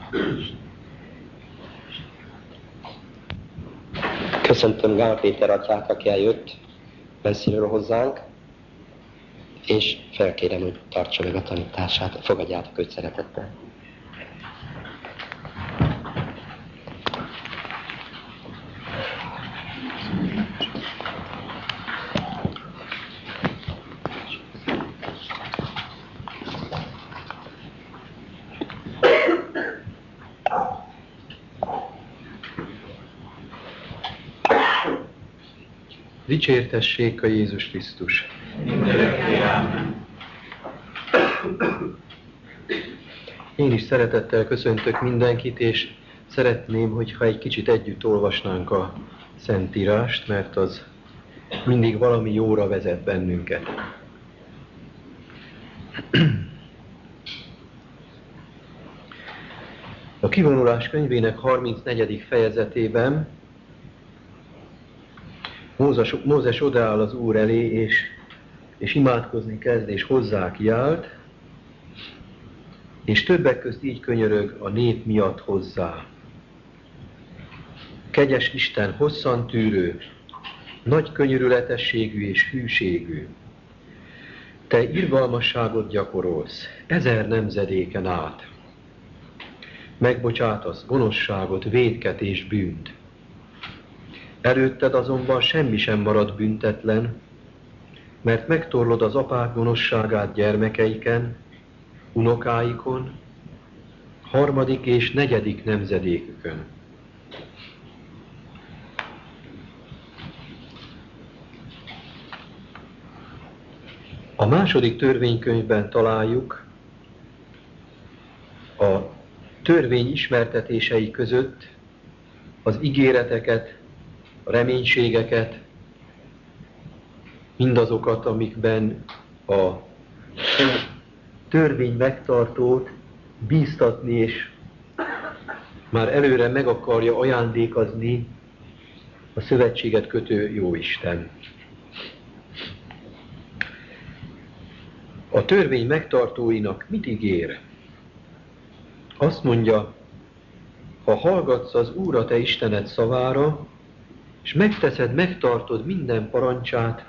Köszöntöm Gál Péter atyát, aki eljött messziről hozzánk, és felkérem, hogy tartsa meg a tanítását, fogadjátok őt szeretettel. Dicsértessék a Jézus Krisztus! Én is szeretettel köszöntök mindenkit, és szeretném, hogyha egy kicsit együtt olvasnánk a Szentírást, mert az mindig valami jóra vezet bennünket. A Kivonulás könyvének 34. fejezetében Mózes odaáll az Úr elé, és imádkozni kezd, és hozzá kiált, és többek közt így könyörög a nép miatt hozzá. Kegyes Isten, hosszan tűrő, nagy könyörületességű és hűségű, te irgalmasságot gyakorolsz 1000 nemzedéken át. Megbocsátasz gonoszságot, vétket és bűnt. Előtted azonban semmi sem marad büntetlen, mert megtorlod az apák gonoszságát gyermekeiken, unokáikon, 3. és 4. nemzedékükön. A 2. törvénykönyvben találjuk a törvény ismertetései között az ígéreteket, a reménységeket, mindazokat, amikben a törvény megtartót bíztatni és már előre meg akarja ajándékozni a szövetséget kötő Jóisten. A törvény megtartóinak mit ígér? Azt mondja, ha hallgatsz az Úr a te Istened szavára, és megtartod minden parancsát,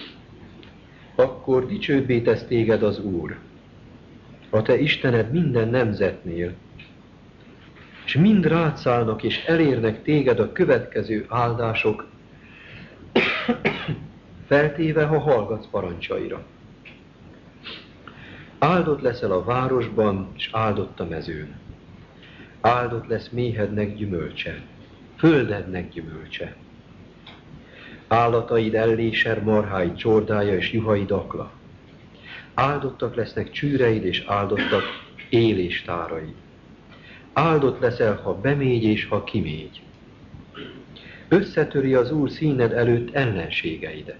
akkor dicsőbbé tesz téged az Úr, a te Istened minden nemzetnél, és mind rád szállnak és elérnek téged a következő áldások, feltéve, ha hallgatsz parancsaira. Áldott leszel a városban, és áldott a mezőn. Áldott lesz méhednek gyümölcse, földednek gyümölcse. Állataid elléser, marháid csordája és juhaid akla. Áldottak lesznek csűreid, és áldottak éléstáraid. Áldott leszel, ha bemégy és ha kimégy. Összetöri az Úr színed előtt ellenségeidet.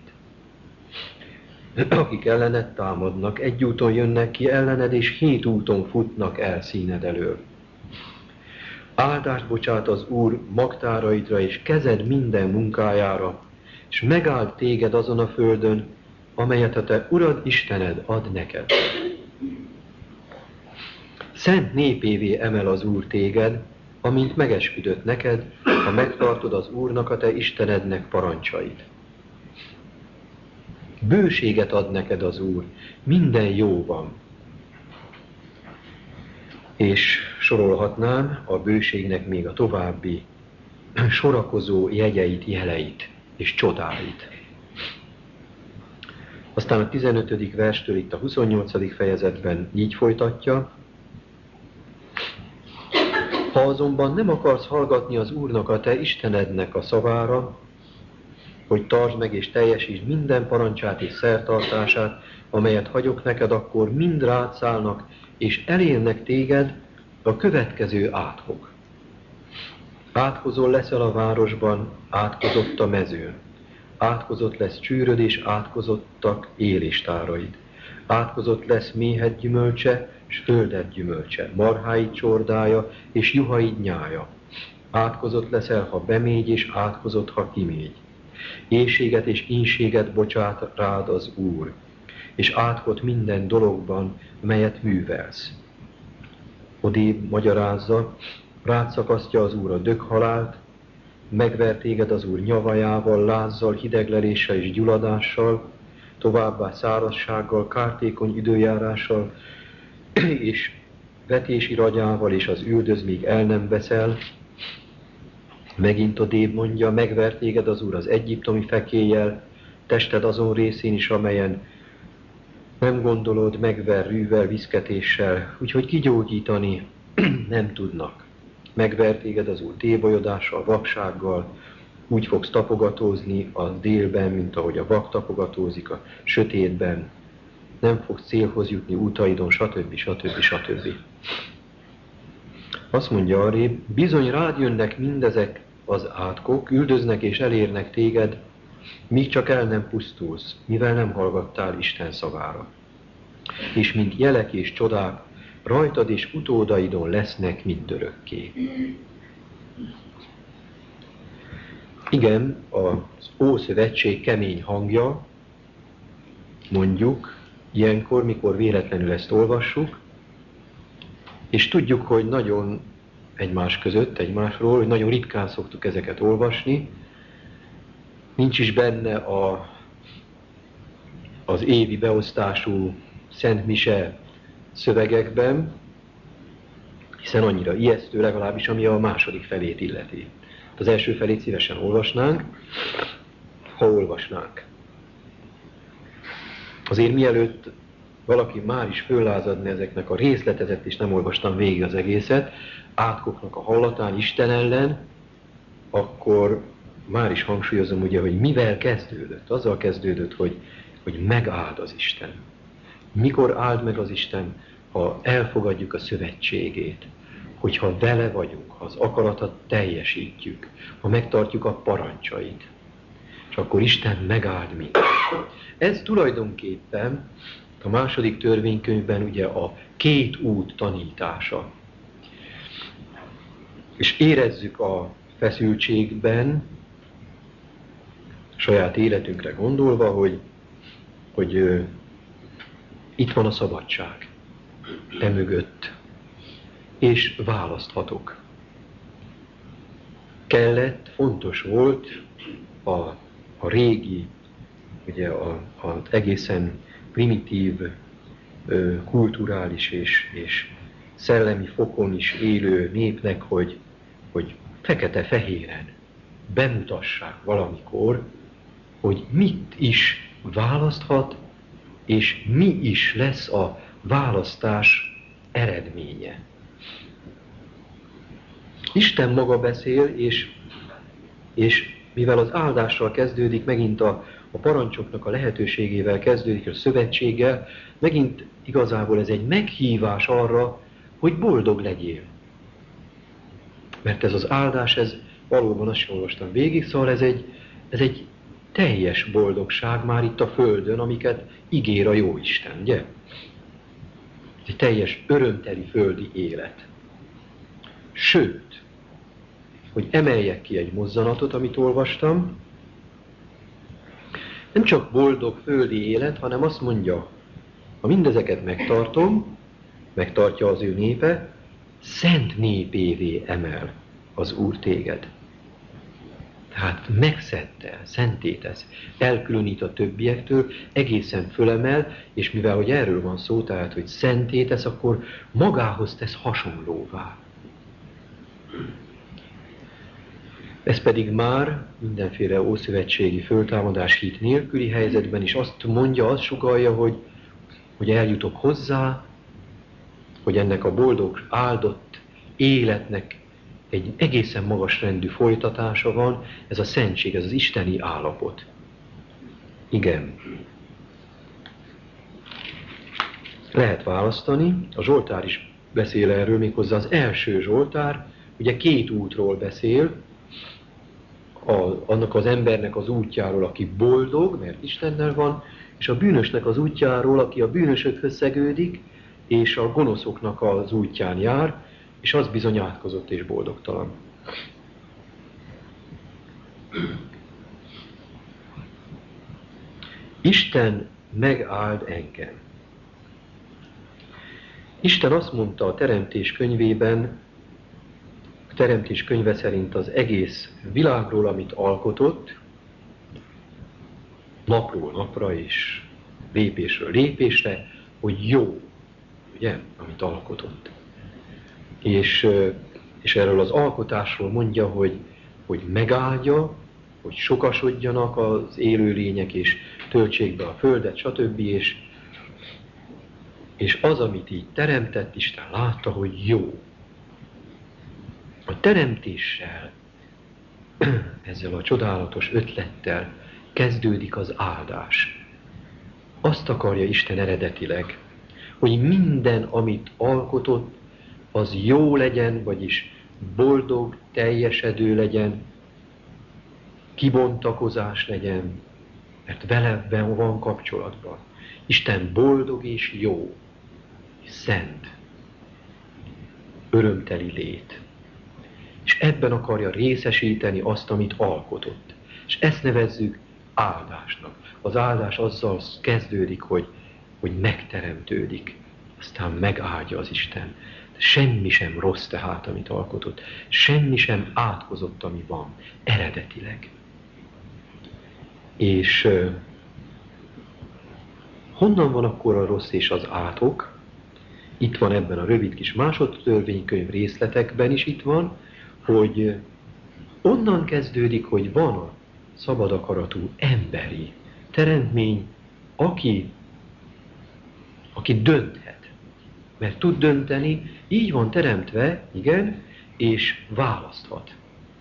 Akik ellened támadnak, egy úton jönnek ki ellened, és 7 úton futnak el színed elől. Áldást bocsát az Úr magtáraidra, és kezed minden munkájára, és megáld téged azon a földön, amelyet a te Urad Istened ad neked. Szent népévé emel az Úr téged, amint megesküdött neked, ha megtartod az Úrnak a te Istenednek parancsait. Bőséget ad neked az Úr, minden jóban. És sorolhatnám a bőségnek még a további sorakozó jegyeit, jeleit és csodáit. Aztán a 15. verstől itt a 28. fejezetben így folytatja. Ha azonban nem akarsz hallgatni az Úrnak a te Istenednek a szavára, hogy tartsd meg és teljesítsd minden parancsát és szertartását, amelyet hagyok neked, akkor mind rád szállnak, és elérnek téged a következő átkok. Átkozol leszel a városban, átkozott a mezőn. Átkozott lesz csűröd, és átkozottak éléstáraid. Átkozott lesz méhed gyümölcse, és földed gyümölcse, marháid csordája, és juhaid nyája. Átkozott leszel, ha bemégy, és átkozott, ha kimégy. Éhséget és ínséget bocsát rád az Úr, és átkot minden dologban, melyet művelsz. Odébb magyarázza, rád szakasztja az Úr a döghalált, megver téged az Úr nyavajával, lázzal, hidegleléssel és gyulladással, továbbá szárazsággal, kártékony időjárással, és vetési ragyával, és az üldöz, míg el nem veszel. Megint odébb mondja, megver téged az Úr az egyiptomi fekéllyel, tested azon részén is, amelyen nem gondolod, megver rűvel, viszketéssel, úgyhogy kigyógyítani nem tudnak. Megver téged az Úr tébolyodással, vaksággal, úgy fogsz tapogatózni a délben, mint ahogy a vak tapogatózik a sötétben. Nem fogsz célhoz jutni útaidon, stb. Stb. Azt mondja arrébb, bizony rád jönnek mindezek az átkok, üldöznek és elérnek téged, míg csak el nem pusztulsz, mivel nem hallgattál Isten szavára. És mint jelek és csodák, rajtad és utódaidon lesznek mindörökké. Igen, az Ószövetség kemény hangja, mondjuk, ilyenkor, mikor véletlenül ezt olvassuk, és tudjuk, hogy nagyon egymásról, hogy nagyon ritkán szoktuk ezeket olvasni, nincs is benne az évi beosztású Szent Mise szövegekben, hiszen annyira ijesztő, legalábbis ami a második felét illeti. Az első felét szívesen olvasnánk, ha olvasnánk. Azért mielőtt valaki már is föllázadni ezeknek a részletezett, és nem olvastam végig az egészet, átkoknak a hallatán Isten ellen, akkor már is hangsúlyozom ugye, hogy mivel kezdődött. Azzal kezdődött, hogy megáld az Isten. Mikor áld meg az Isten, ha elfogadjuk a szövetségét, hogyha vele vagyunk, ha az akaratot teljesítjük, ha megtartjuk a parancsait, és akkor Isten megáld minket. Ez tulajdonképpen a második törvénykönyvben ugye a két út tanítása. És érezzük a feszültségben, saját életünkre gondolva, hogy itt van a szabadság, emögött, és választhatok. Fontos volt a régi, ugye az egészen primitív, kulturális és szellemi fokon is élő népnek, hogy fekete-fehéren bemutassák valamikor, hogy mit is választhat, és mi is lesz a választás eredménye. Isten maga beszél, és mivel az áldással kezdődik, megint a parancsoknak a lehetőségével kezdődik, a szövetséggel, megint igazából ez egy meghívás arra, hogy boldog legyél. Mert ez az áldás, ez valóban azt sem olvastam végig, szóval ez egy teljes boldogság már itt a földön, amiket ígér a Jóisten, ugye? Ez egy teljes örömteli földi élet. Sőt, hogy emeljek ki egy mozzanatot, amit olvastam, nem csak boldog földi élet, hanem azt mondja, ha mindezeket megtartom, megtartja az ő népe, szent népévé emel az Úr téged. Tehát megszedte, szentétesz, elkülönít a többiektől, egészen fölemel, és mivel hogy erről van szó, tehát hogy szentétesz, akkor magához tesz hasonlóvá. Ez pedig már mindenféle ószövetségi föltámadás hit nélküli helyzetben is azt mondja, azt sugallja, hogy eljutok hozzá, hogy ennek a boldog, áldott életnek egy egészen magas rendű folytatása van, ez a szentség, ez az isteni állapot. Igen. Lehet választani, a Zsoltár is beszél erről, méghozzá az első Zsoltár, ugye két útról beszél, annak az embernek az útjáról, aki boldog, mert Istennel van, és a bűnösnek az útjáról, aki a bűnösökhöz szegődik, és a gonoszoknak az útján jár, és az bizony átkozott és boldogtalan. Isten megáld engem. Isten azt mondta a Teremtés könyvében, a Teremtés könyve szerint az egész világról, amit alkotott, napról napra és lépésről lépésre, hogy jó, ugye, amit alkotott. És erről az alkotásról mondja, hogy megáldja, hogy sokasodjanak az élőlények, és töltsék be a földet, stb. És az, amit így teremtett, Isten látta, hogy jó. A teremtéssel, ezzel a csodálatos ötlettel kezdődik az áldás. Azt akarja Isten eredetileg, hogy minden, amit alkotott, az jó legyen, vagyis boldog, teljesedő legyen, kibontakozás legyen, mert vele van kapcsolatban. Isten boldog és jó, szent, örömteli lét. És ebben akarja részesíteni azt, amit alkotott. És ezt nevezzük áldásnak. Az áldás azzal kezdődik, hogy megteremtődik. Aztán megáldja az Isten. Semmi sem rossz tehát, amit alkotott. Semmi sem átkozott, ami van, eredetileg. És honnan van akkor a rossz és az átok? Itt van ebben a rövid kis másodtörvénykönyv részletekben is itt van, hogy onnan kezdődik, hogy van a szabad akaratú emberi teremtmény, aki dönthet. Mert tud dönteni, így van teremtve, igen, és választhat.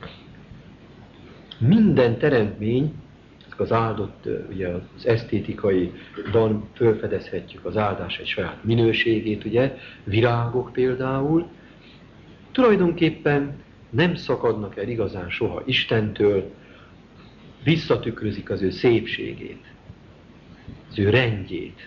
Minden teremtmény, az áldott, ugye az esztétikaiban felfedezhetjük az áldás egy saját minőségét, ugye, virágok például, tulajdonképpen nem szakadnak el igazán soha Istentől, visszatükrözik az ő szépségét, az ő rendjét.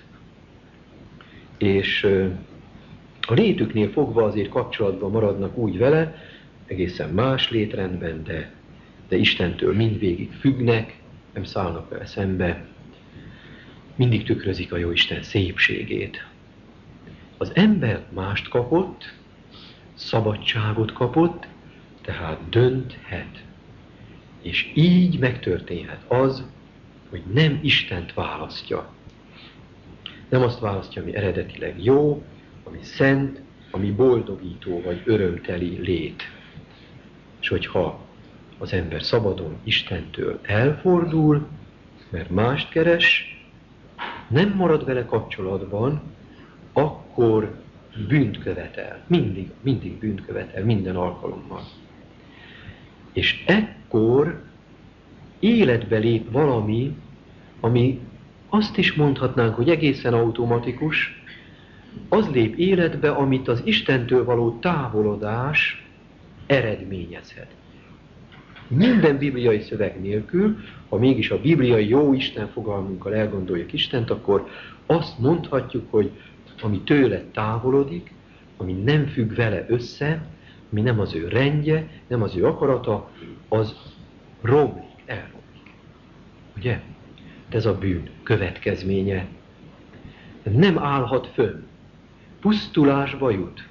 És a létüknél fogva azért kapcsolatban maradnak úgy vele, egészen más létrendben, de Istentől mindvégig függnek, nem szállnak vele szembe, mindig tükrözik a Jóisten szépségét. Az ember mást kapott, szabadságot kapott, tehát dönthet. És így megtörténhet az, hogy nem Istent választja. Nem azt választja, ami eredetileg jó, ami szent, ami boldogító vagy örömteli lét. És hogyha az ember szabadon Istentől elfordul, mert mást keres, nem marad vele kapcsolatban, akkor bűnt követel. Mindig bűnt követel, minden alkalommal. És ekkor életbe lép valami, ami azt is mondhatnánk, hogy egészen automatikus, az lép életbe, amit az Istentől való távolodás eredményezhet. Minden bibliai szöveg nélkül, ha mégis a bibliai jó Isten fogalmunkkal elgondoljuk Istent, akkor azt mondhatjuk, hogy ami tőle távolodik, ami nem függ vele össze, ami nem az ő rendje, nem az ő akarata, az romlik, elromlik. Ugye? Ez a bűn következménye. Nem állhat fönn. Pusztulásba jut.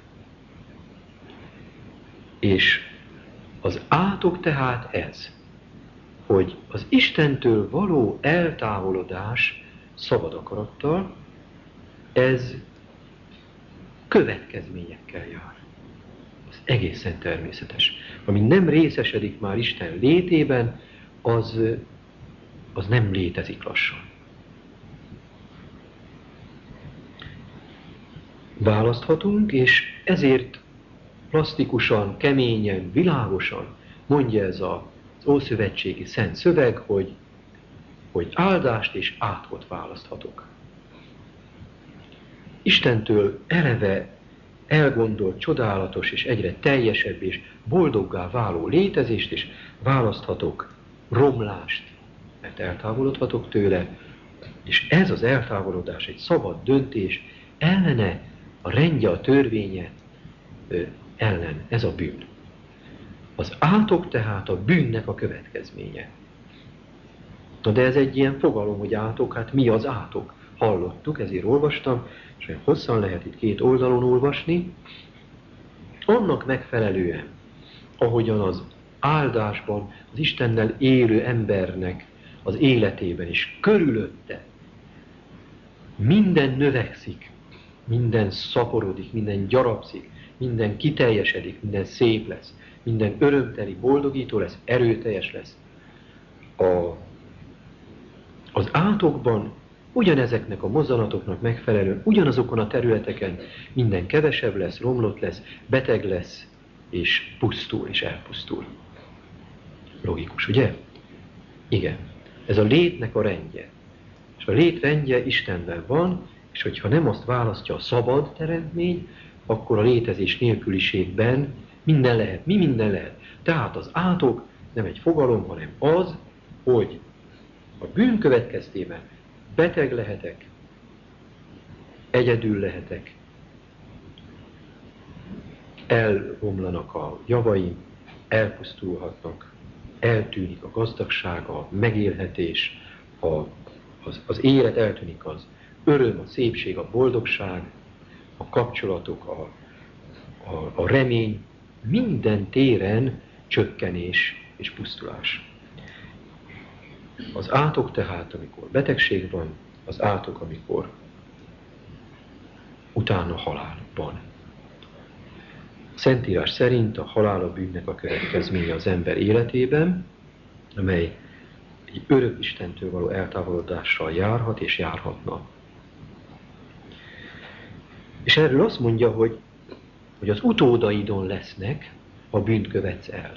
És az átok tehát ez, hogy az Istentől való eltávolodás szabad akarattal, ez következményekkel jár. Ez egészen természetes. Ami nem részesedik már Isten létében, az nem létezik lassan. Választhatunk, és ezért plastikusan, keményen, világosan mondja ez az ószövetségi szent szöveg, hogy áldást és átkot választhatok. Istentől eleve elgondolt, csodálatos és egyre teljesebb és boldoggá váló létezést, és választhatok romlást, mert eltávolodhatok tőle, és ez az eltávolodás egy szabad döntés ellene, a rendje, a törvénye ellen, ez a bűn. Az átok tehát a bűnnek a következménye. Na de ez egy ilyen fogalom, hogy átok, hát mi az átok? hallottuk, ezért olvastam, és olyan hosszan lehet itt 2 oldalon olvasni, annak megfelelően, ahogyan az áldásban, az Istennel élő embernek az életében is körülötte minden növekszik, minden szaporodik, minden gyarapszik, minden kiteljesedik, minden szép lesz, minden örömteli, boldogító lesz, erőteljes lesz. Az átokban ugyanezeknek a mozzanatoknak megfelelően, ugyanazokon a területeken minden kevesebb lesz, romlott lesz, beteg lesz, és pusztul, és elpusztul. Logikus, ugye? Igen. Ez a létnek a rendje. És a lét rendje Istenben van, és hogyha nem azt választja a szabad teremtmény, akkor a létezés nélküliségben minden lehet. Mi minden lehet? Tehát az átok nem egy fogalom, hanem az, hogy a bűn következtében beteg lehetek, egyedül lehetek, elromlanak a javaim, elpusztulhatnak, eltűnik a gazdagság, a megélhetés, az élet eltűnik, az öröm, a szépség, a boldogság, a kapcsolatok, a remény, minden téren csökkenés és pusztulás. Az átok tehát, amikor betegség van, az átok, amikor utána halál van. A Szentírás szerint a halál a bűnnek a következménye az ember életében, amely egy örök Istentől való eltávolodással járhat és járhatna. És erről azt mondja, hogy az utódaidon lesznek, ha bűnt követsz el.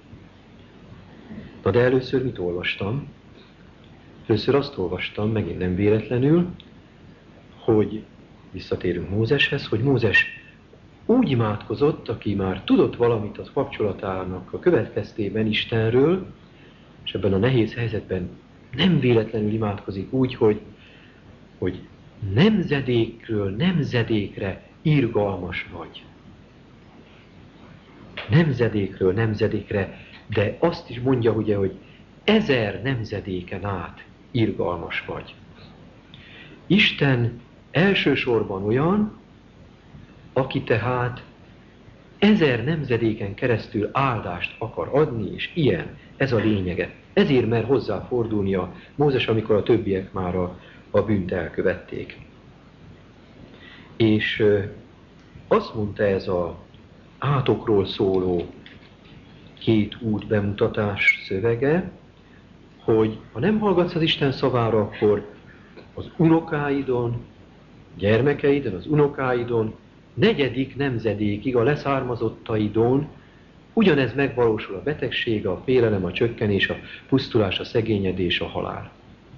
Na de először mit olvastam? Először azt olvastam, megint nem véletlenül, hogy visszatérünk Mózeshez, hogy Mózes úgy imádkozott, aki már tudott valamit az kapcsolatának a következtében Istenről, és ebben a nehéz helyzetben nem véletlenül imádkozik úgy, hogy nemzedékről nemzedékre irgalmas vagy. Nemzedékről nemzedékre, de azt is mondja ugye, hogy 1000 nemzedéken át irgalmas vagy. Isten elsősorban olyan, aki tehát 1000 nemzedéken keresztül áldást akar adni, és ilyen, ez a lényege. Ezért mer hozzáfordulni a Mózes, amikor a többiek már a bűnt elkövették. És azt mondta ez az átokról szóló 2 út bemutatás szövege, hogy ha nem hallgatsz az Isten szavára, akkor az unokáidon, gyermekeidon, az unokáidon, 4. nemzedékig a leszármazottaidon ugyanez megvalósul a betegség, a félelem, a csökkenés, a pusztulás, a szegényedés, a halál.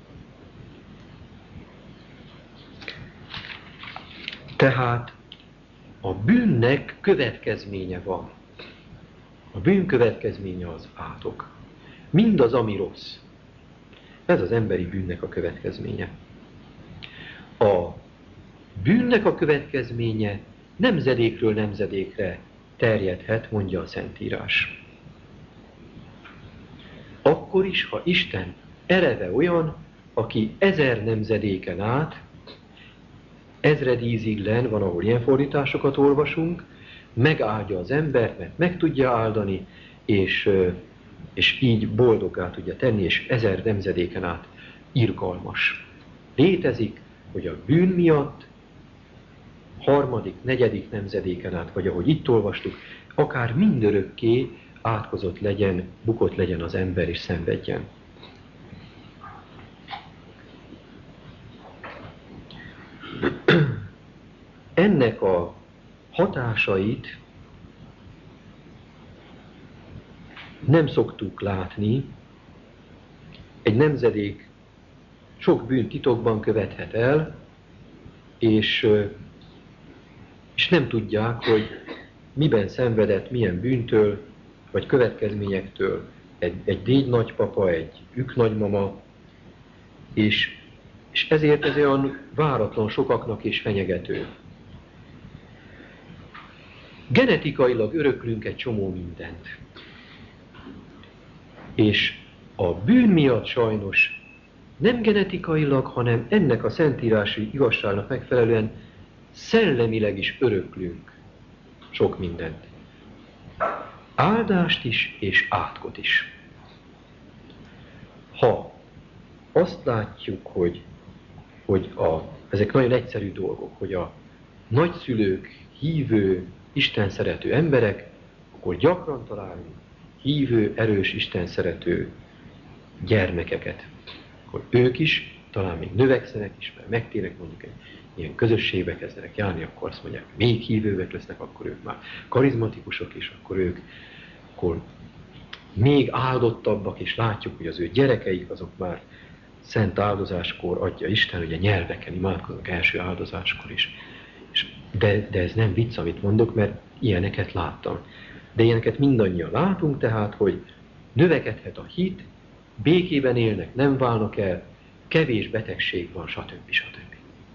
Tehát a bűnnek következménye van. A bűn következménye az átok. Mindaz, ami rossz. Ez az emberi bűnnek a következménye. A bűnnek a következménye nemzedékről nemzedékre terjedhet, mondja a Szentírás. Akkor is, ha Isten eleve olyan, aki 1000 nemzedéken át, ezredízig len, van, ahol ilyen fordításokat olvasunk, megáldja az embert, mert meg tudja áldani, és így boldoggá tudja tenni, és 1000 nemzedéken át irgalmas. Létezik, hogy a bűn miatt 3., 4. nemzedéken át, vagy ahogy itt olvastuk, akár mindörökké átkozott legyen, bukott legyen az ember, és szenvedjen. Ennek a hatásait nem szoktuk látni. Egy nemzedék sok bűnt titokban követhet el, és nem tudják, hogy miben szenvedett, milyen bűntől, vagy következményektől egy déd nagypapa, egy ük nagymama, és ezért ez olyan váratlan sokaknak és fenyegető. Genetikailag öröklünk egy csomó mindent. És a bűn miatt sajnos nem genetikailag, hanem ennek a szentírási igazságnak megfelelően szellemileg is öröklünk sok mindent. Áldást is és átkot is. Ha azt látjuk, hogy ezek nagyon egyszerű dolgok, hogy a nagyszülők hívő, Isten szerető emberek, akkor gyakran találunk hívő, erős, Isten szerető gyermekeket. Akkor ők is talán még növekszenek is, mert megtérnek mondjuk egy ilyen közösségbe kezdenek járni, akkor azt mondják, még hívőbbek lesznek, akkor ők már karizmatikusok is, akkor még áldottabbak, és látjuk, hogy az ő gyerekeik azok már szent áldozáskor adja Isten, ugye nyelveken imádkoznak első áldozáskor is. De ez nem vicc, amit mondok, mert ilyeneket láttam. De ilyeneket mindannyian látunk, tehát, hogy növekedhet a hit, békében élnek, nem válnak el, kevés betegség van, stb. Stb.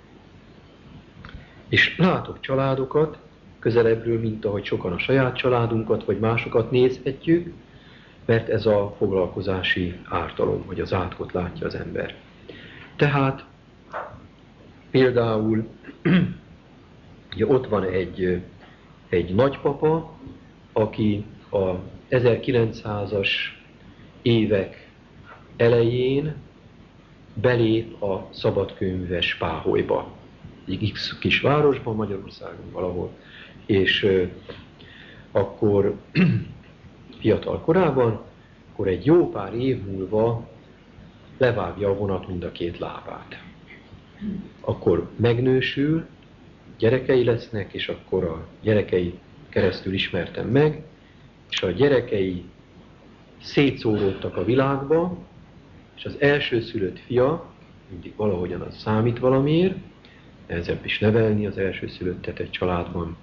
És látok családokat közelebbről, mint ahogy sokan a saját családunkat, vagy másokat nézhetjük, mert ez a foglalkozási ártalom, hogy az átkot látja az ember. Tehát például ugye ott van egy nagypapa, aki a 1900-as évek elején belép a szabadkönyves páholyba, egy X kis városban, Magyarországon valahol, és akkor fiatal korában, akkor egy jó pár év múlva levágja a vonat mind a két lábát. Akkor megnősül, gyerekei lesznek, és akkor a gyerekei keresztül ismertem meg, és a gyerekei szétszóródtak a világba, és az elsőszülött fia, mindig valahogyan az számít valamiért, nehezebb is nevelni az elsőszülöttet egy családban.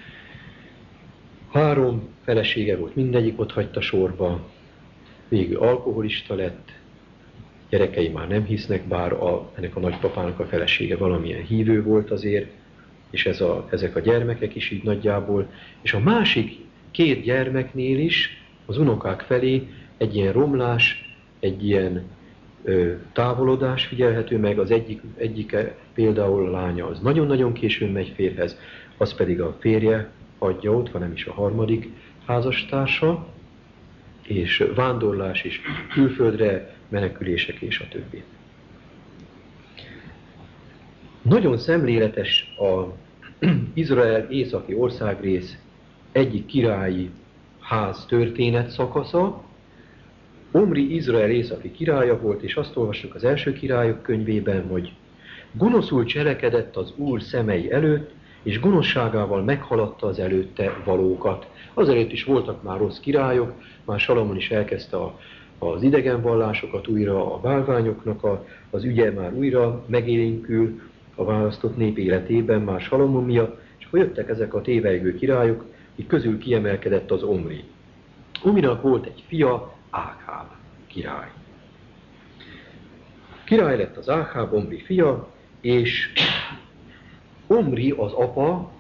3 felesége volt, mindegyik ott hagyta sorba, végül alkoholista lett, gyerekei már nem hisznek, bár ennek a nagypapának a felesége valamilyen hívő volt azért, és ezek a gyermekek is így nagyjából, és a másik 2 gyermeknél is az unokák felé egy ilyen romlás, egy ilyen távolodás figyelhető meg, az egyike például a lánya az nagyon-nagyon későn megy férjhez, az pedig a férje hagyja ott, hanem is a harmadik házastársa, és vándorlás is, külföldre menekülések és a többi. Nagyon szemléletes az Izrael északi országrész egyik királyi ház történet szakasza. Omri Izrael északi királya volt, és azt olvassuk az első királyok könyvében, hogy gonoszul cselekedett az Úr szemei előtt, és gonoszságával meghaladta az előtte valókat. Azelőtt is voltak már rossz királyok, már Salamon is elkezdte az idegenvallásokat újra, a bálványoknak az ügye már újra megélénkül a választott nép életében, már Salamon miatt, és akkor jöttek ezek a tévejgő királyok, így közül kiemelkedett az Omri. Omrinak volt egy fia, Ákáb király. Király lett az Ákáb, Omri fia, és Omri az apa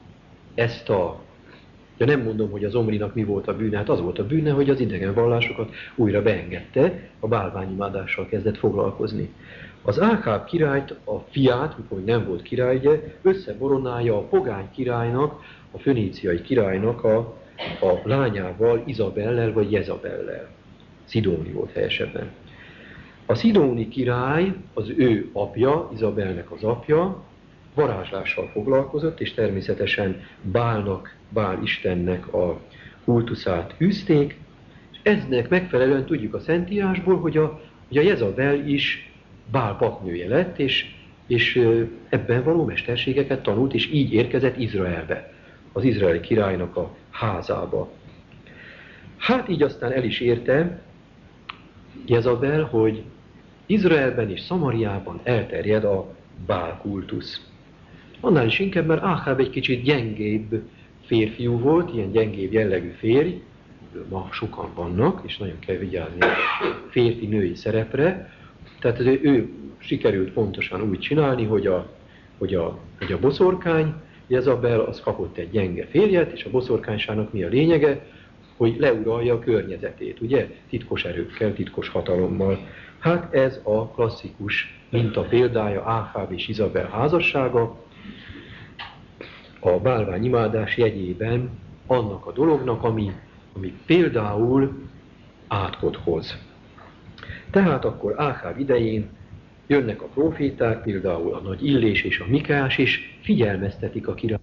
de nem mondom, hogy az Omrinak mi volt a bűne, hát az volt a bűne, hogy az idegen vallásokat újra beengedte, a bálványimádással kezdett foglalkozni. Az Ákáb királyt, a fiát, mikor nem volt király, ugye, összeboronálja a pogány királynak, a föníciai királynak a lányával, Izabellel vagy Jezabellel. Szidóni volt helyesebben. A szidóni király, az ő apja, Izabelnek az apja, varázslással foglalkozott, és természetesen Bál Istennek a kultuszát űzték, és eznek megfelelően tudjuk a Szentírásból, hogy a Jezabel is Bál papnője lett, és ebben való mesterségeket tanult, és így érkezett Izraelbe, az izraeli királynak a házába. Hát így aztán el is érte Jezabel, hogy Izraelben és Szamariában elterjed a Bál kultusz. Annál is inkább, mert Ákáb egy kicsit gyengébb férfiú volt, ilyen gyengébb jellegű férj, ma sokan vannak, és nagyon kell vigyázni a férfi-női szerepre. Tehát ő sikerült pontosan úgy csinálni, hogy a boszorkány, Jezabel, az kapott egy gyenge férjet, és a boszorkányságnak mi a lényege? Hogy leuralja a környezetét, ugye? Titkos erőkkel, titkos hatalommal, Hát ez a klasszikus minta példája Áháb és Izabel házassága, a bálványimádás jegyében annak a dolognak, ami például átkot hoz. Tehát akkor Áháb idején jönnek a proféták, például a nagy Illés és a Mikás, és figyelmeztetik a királyt.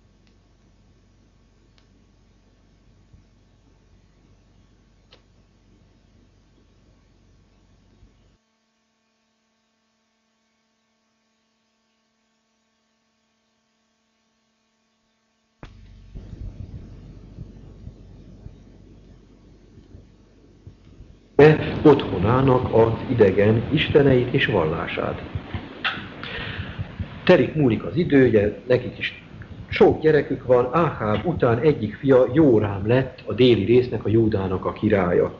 Otthonának az idegen isteneit és vallását. Múlik az idő, ugye nekik is sok gyerekük van, Áháb után egyik fia Jórám lett a déli résznek, a Júdának a királya.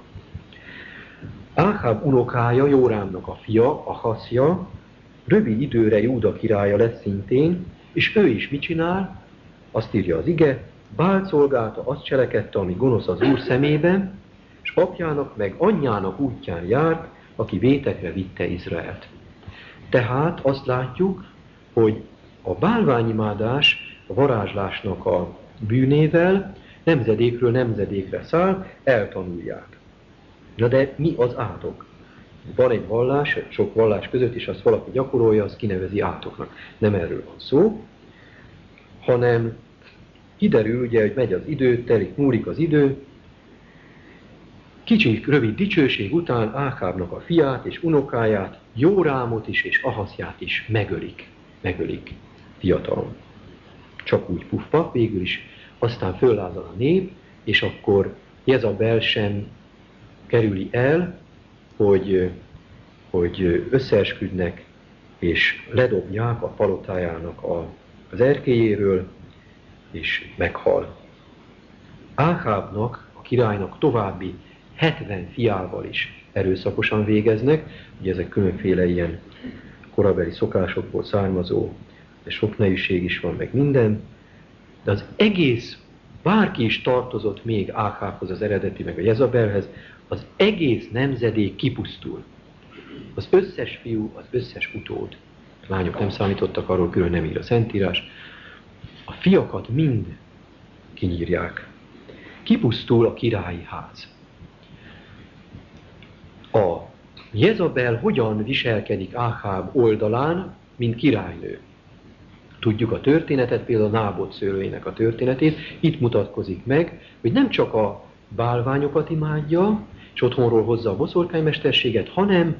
Áháb unokája, Jórámnak a fia, Ahaszja, rövid időre Júda királya lett szintén, és ő is mit csinál? Azt írja az ige, Bált szolgálta, azt cselekedte, ami gonosz az Úr szemében, és apjának meg anyjának útján járt, aki vétekre vitte Izraelt. Tehát azt látjuk, hogy a bálványimádás a varázslásnak a bűnével nemzedékről nemzedékre száll, eltanulják. Na de mi az átok? Van egy vallás, sok vallás között, és azt valaki gyakorolja, azt kinevezi átoknak. Nem erről van szó, hanem kiderül, ugye, hogy megy az idő, múlik az idő, kicsi, rövid dicsőség után Áhábnak a fiát és unokáját, Jórámot is és Ahaszját is megölik fiatalon. Csak úgy puffa, végül is aztán föllázad a nép, és akkor Jezabel sem kerüli el, hogy összeesküdnek, és ledobják a palotájának az erkélyéről, és meghal. Áhábnak, a királynak további 70 fiával is erőszakosan végeznek, ugye ezek különféle ilyen korabeli szokásokból származó, de sok nejűség is van, meg minden, de az egész, bárki is tartozott még Áhábhoz, az eredeti, meg a Jezabelhez, az egész nemzedék kipusztul. Az összes fiú, az összes utód, a lányok nem számítottak, arról külön nem ír a Szentírás, a fiakat mind kinyírják. Kipusztul a királyi ház. A Jezabel hogyan viselkedik Áháb oldalán, mint királynő? Tudjuk a történetet, például a Nábot szőlőjének a történetét. Itt mutatkozik meg, hogy nem csak a bálványokat imádja, és otthonról hozza a boszorkánymesterséget, hanem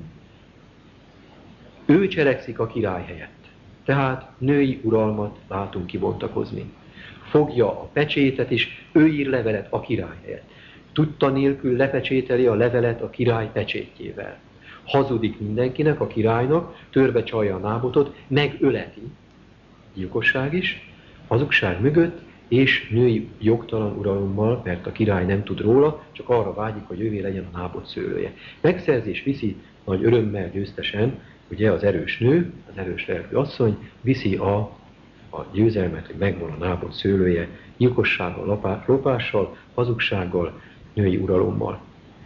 ő cselekszik a király helyett. Tehát női uralmat látunk kibontakozni. Fogja a pecsétet, és ő ír levelet a király helyett. Tudta nélkül lepecsételi a levelet a király pecsétjével. Hazudik mindenkinek, a királynak, törbe csalja a Nábotot, megöleti. Gyilkosság is, hazugság mögött, és női jogtalan uralommal, mert a király nem tud róla, csak arra vágyik, hogy ővé legyen a Nábot szőlője. Megszerzés viszi nagy örömmel győztesen, ugye az erős nő, az erős lelkű asszony viszi a győzelmet, hogy megvan a Nábot szőlője, gyilkossággal, lopással, hazugsággal, női uralommal.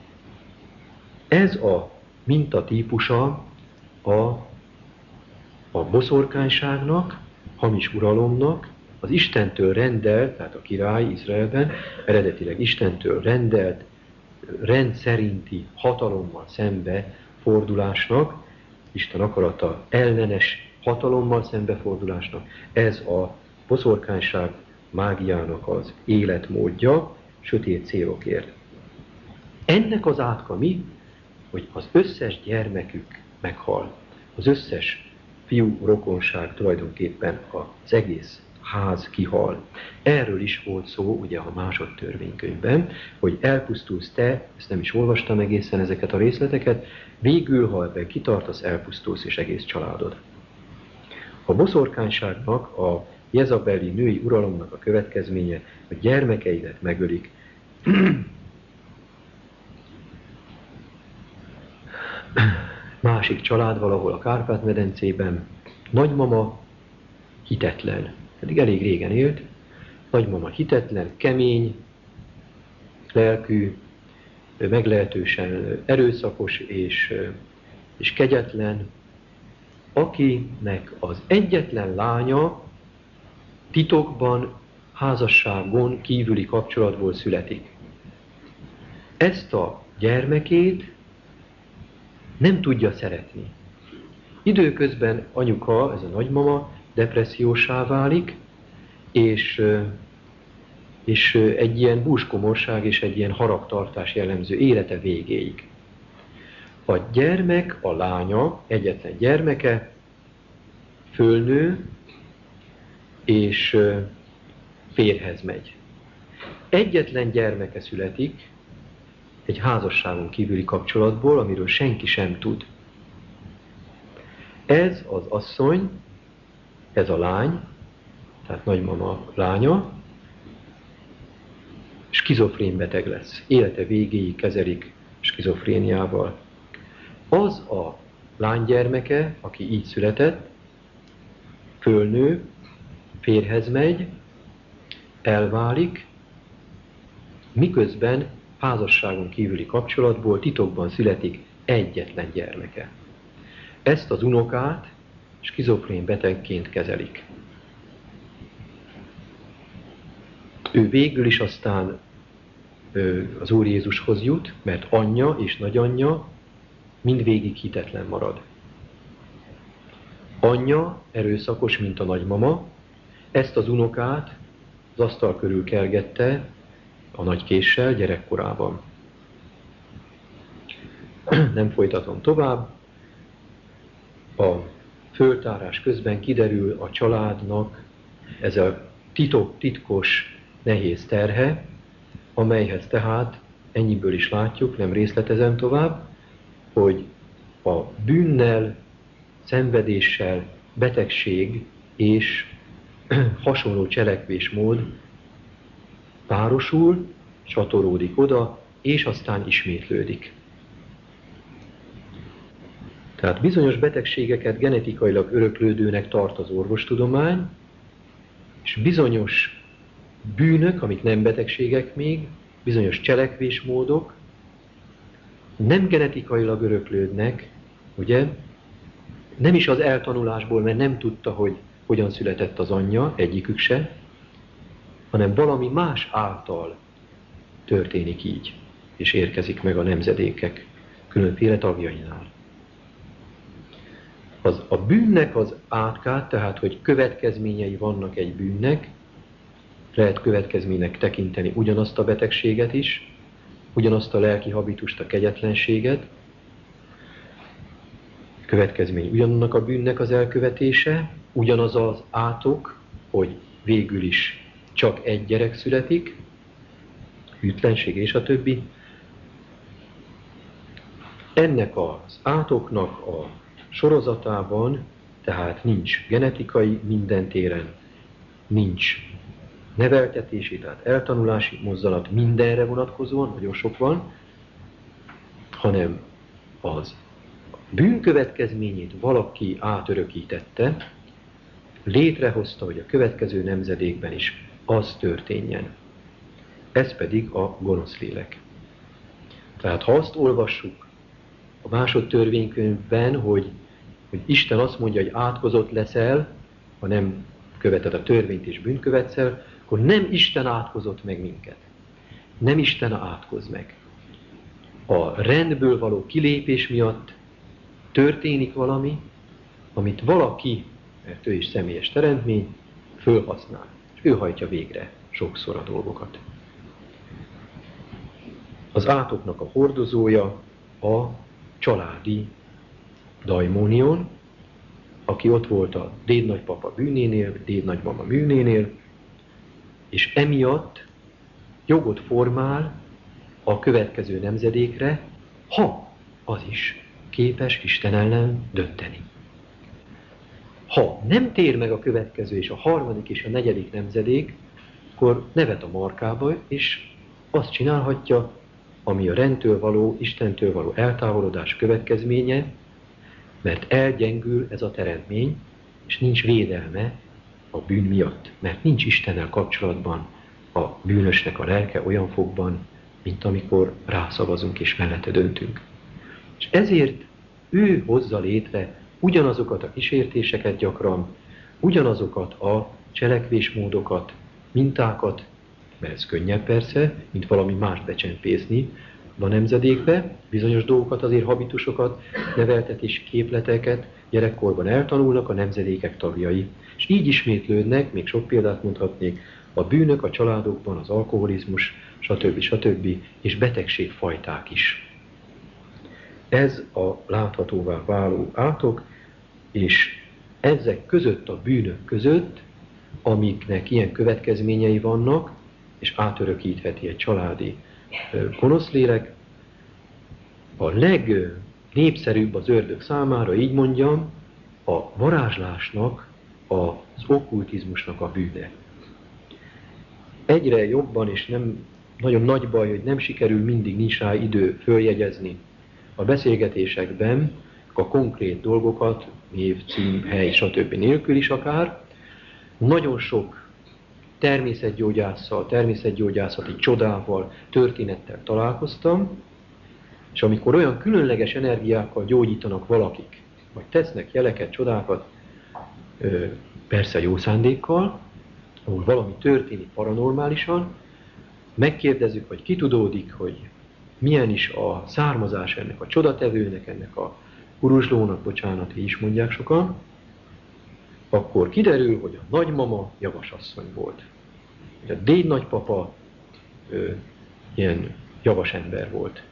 Ez a mintatípusa a boszorkányságnak, hamis uralomnak, az Istentől rendelt, tehát a király Izraelben, eredetileg Istentől rendelt, rendszerinti hatalommal szembe fordulásnak, Isten akarata ellenes hatalommal szembefordulásnak, ez a boszorkányság mágiának az életmódja, sötét célokért. Ennek az átka mi? Hogy az összes gyermekük meghal. Az összes fiú rokonság tulajdonképpen az egész ház kihal. Erről is volt szó ugye a másodtörvénykönyvben, hogy elpusztulsz te, ezt nem is olvastam egészen ezeket a részleteket, végül, ha ebben kitartasz, elpusztulsz és egész családod. A boszorkányságnak, a jezabeli női uralomnak a következménye, hogy gyermekeidet megölik. Másik család valahol a Kárpát-medencében, nagymama hitetlen, pedig elég régen élt, nagymama hitetlen, kemény, lelkű, meglehetősen erőszakos és és kegyetlen, akinek az egyetlen lánya titokban, házasságon kívüli kapcsolatból születik. Ezt a gyermekét nem tudja szeretni. Időközben anyuka, ez a nagymama depressziósá válik, és egy ilyen búskomorság és egy ilyen haragtartás jellemző élete végéig. A gyermek, a lánya, egyetlen gyermeke fölnő, és férjhez megy. Egyetlen gyermeke születik egy házasságon kívüli kapcsolatból, amiről senki sem tud. Ez az asszony, ez a lány, tehát nagymama lánya, skizofrén beteg lesz. Élete végéig kezelik skizofréniával. Az a lánygyermeke, aki így született, fölnő, férjhez megy, elválik, miközben házasságon kívüli kapcsolatból titokban születik egyetlen gyermeke. Ezt az unokát skizofrén betegként kezelik. Ő végül is aztán az Úr Jézushoz jut, mert anyja és nagyanyja mindvégig hitetlen marad. Anyja erőszakos, mint a nagymama, ezt az unokát az asztal körül kergette a nagykéssel gyerekkorában. Nem folytatom tovább. A föltárás közben kiderül a családnak ez a titkos, nehéz terhe, amelyhez tehát ennyiből is látjuk, nem részletezem tovább, hogy a bűnnel, szenvedéssel, betegség és hasonló cselekvésmód párosul, csatoródik oda, és aztán ismétlődik. Tehát bizonyos betegségeket genetikailag öröklődőnek tart az orvostudomány, és bizonyos bűnök, amik nem betegségek még, bizonyos cselekvésmódok nem genetikailag öröklődnek, ugye? Nem is az eltanulásból, mert nem tudta, hogy hogyan született az anyja, egyikük se, hanem valami más által történik így, és érkezik meg a nemzedékek különféle tagjainál. A bűnnek az átkát, tehát hogy következményei vannak egy bűnnek, lehet következménynek tekinteni ugyanazt a betegséget is, ugyanazt a lelki habitust, a kegyetlenséget, következmény ugyanannak a bűnnek az elkövetése, ugyanaz az átok, hogy végül is csak egy gyerek születik, hűtlenség és a többi. Ennek az átoknak a sorozatában tehát nincs genetikai minden téren, nincs neveltetési, tehát eltanulási mozzanat mindenre vonatkozóan, nagyon sok van, hanem az bűnkövetkezményét valaki átörökítette, létrehozta, hogy a következő nemzedékben is az történjen. Ez pedig a gonosz lélek. Tehát ha azt olvassuk a másodtörvénykönyvben, hogy Isten azt mondja, hogy átkozott leszel, ha nem követed a törvényt és bűnt követsz el, akkor nem Isten átkozott meg minket. Nem Isten átkoz meg. A rendből való kilépés miatt történik valami, amit valaki, mert ő is személyes teremtmény, fölhasznál. És ő hajtja végre sokszor a dolgokat. Az átoknak a hordozója a családi daimónion, aki ott volt a dédnagypapa bűnénél, dédnagymama bűnénél, és emiatt jogot formál a következő nemzedékre, ha az is képes Isten ellen dönteni. Ha nem tér meg a következő és a harmadik és a negyedik nemzedék, akkor nevet a markába, és azt csinálhatja, ami a rendtől való, Istentől való eltávolodás következménye, mert elgyengül ez a teremtmény, és nincs védelme a bűn miatt, mert nincs Istennel kapcsolatban a bűnösnek a lelke olyan fokban, mint amikor rászavazunk és mellette döntünk. És ezért ő hozza létre ugyanazokat a kísértéseket gyakran, ugyanazokat a cselekvésmódokat, mintákat, mert ez könnyebb persze, mint valami mást becsempészni a nemzedékbe, bizonyos dolgokat, azért habitusokat, neveltetés képleteket gyerekkorban eltanulnak a nemzedékek tagjai. És így ismétlődnek, még sok példát mondhatnék, a bűnök a családokban, az alkoholizmus, stb. És betegségfajták is. Ez a láthatóvá váló átok, és ezek között, a bűnök között, amiknek ilyen következményei vannak, és átörökítheti egy családi gonosz lélek, a legnépszerűbb az ördög számára, így mondjam, a varázslásnak, az okkultizmusnak a bűne. Egyre jobban, és nem nagyon nagy baj, hogy nem sikerül mindig, nincs rá idő följegyezni a beszélgetésekben a konkrét dolgokat, név, cím, hely, stb. Nélkül is akár. Nagyon sok természetgyógyásszal, természetgyógyászati csodával, történettel találkoztam, és amikor olyan különleges energiákkal gyógyítanak valakik, vagy tesznek jeleket, csodákat, persze jó szándékkal, ahol valami történik paranormálisan, megkérdezzük, vagy kitudódik, hogy milyen is a származás ennek a csodatevőnek, ennek a kuruzslónak, bocsánat, így is mondják sokan, akkor kiderül, hogy a nagymama javasasszony volt. A déd nagypapa ilyen javas ember volt.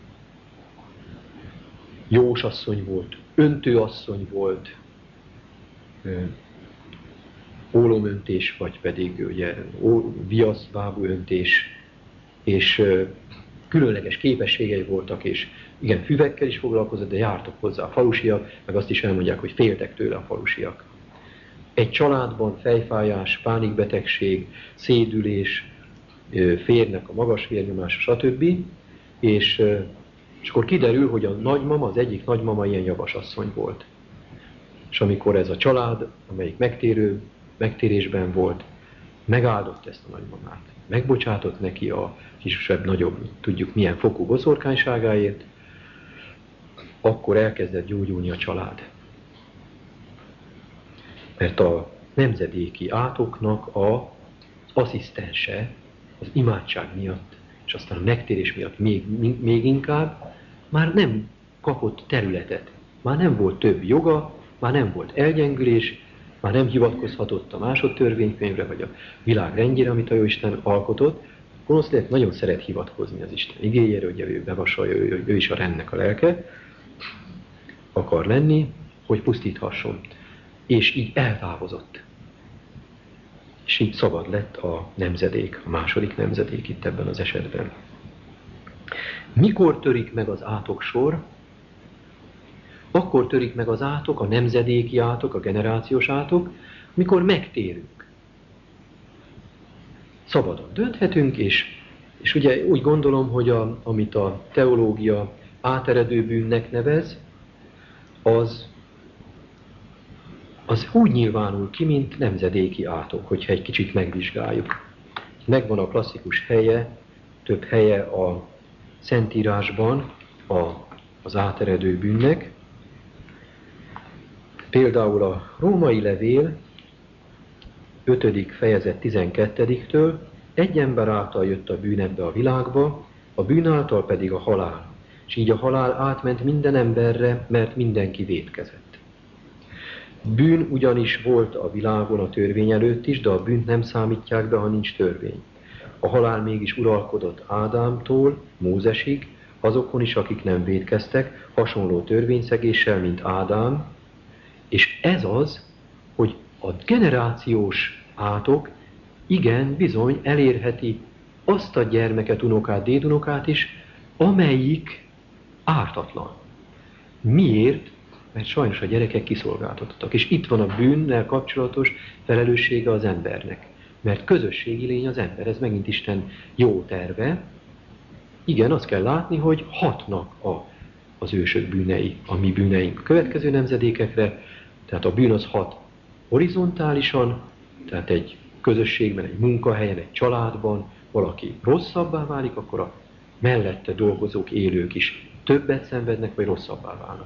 Jósasszony volt, öntőasszony volt, ólomöntés, vagy pedig ugye viaszbábú öntés, és különleges képességei voltak, és igen, füvekkel is foglalkozott, de jártak hozzá a falusiak, meg azt is elmondják, hogy féltek tőle a falusiak. Egy családban fejfájás, pánikbetegség, szédülés, férnek a magas vérnyomása, stb. És akkor kiderül, hogy a nagymama, az egyik nagymama ilyen javasasszony volt. És amikor ez a család, amelyik megtérésben volt, megáldott ezt a nagymamát, megbocsátott neki a kisebb, nagyobb, tudjuk milyen fokú boszorkányságáért, akkor elkezdett gyógyulni a család. Mert a nemzedéki átoknak az asszisztense az imádság miatt, és aztán a megtérés miatt még inkább már nem kapott területet. Már nem volt több joga, már nem volt elgyengülés, már nem hivatkozhatott a másodtörvénykönyvre, vagy a világ rendjére, amit a Jóisten alkotott. A gonosz lélek nagyon szeret hivatkozni az Isten igéjére, hogy ő bevasalja, ő is a rendnek a lelke, akar lenni, hogy pusztíthasson. És így eltávozott. És így szabad lett a nemzedék, a második nemzedék itt ebben az esetben. Mikor törik meg az átoksor? Akkor törik meg az átok, a nemzedéki átok, a generációs átok, mikor megtérünk. Szabadon dönthetünk, és ugye úgy gondolom, hogy amit a teológia áteredő bűnnek nevez, az úgy nyilvánul ki, mint nemzedéki átok, hogyha egy kicsit megvizsgáljuk. Megvan a klasszikus helye, több helye a Szentírásban az áteredő bűnnek. Például a római levél 5. fejezet 12-től: egy ember által jött a bűn ebbe a világba, a bűn által pedig a halál. És így a halál átment minden emberre, mert mindenki vétkezett. Bűn ugyanis volt a világon a törvény előtt is, de a bűnt nem számítják be, ha nincs törvény. A halál mégis uralkodott Ádámtól Mózesig, azokon is, akik nem vétkeztek, hasonló törvényszegéssel, mint Ádám. És ez az, hogy a generációs átok igen, bizony elérheti azt a gyermeket, unokát, dédunokát is, amelyik ártatlan. Miért? Mert sajnos a gyerekek kiszolgáltatottak. És itt van a bűnnel kapcsolatos felelőssége az embernek. Mert közösségi lény az ember, ez megint Isten jó terve. Igen, azt kell látni, hogy hatnak az ősök bűnei, a mi bűneink a következő nemzedékekre. Tehát a bűn az hat horizontálisan, tehát egy közösségben, egy munkahelyen, egy családban valaki rosszabbá válik, akkor a mellette dolgozók, élők is többet szenvednek, vagy rosszabbá válnak.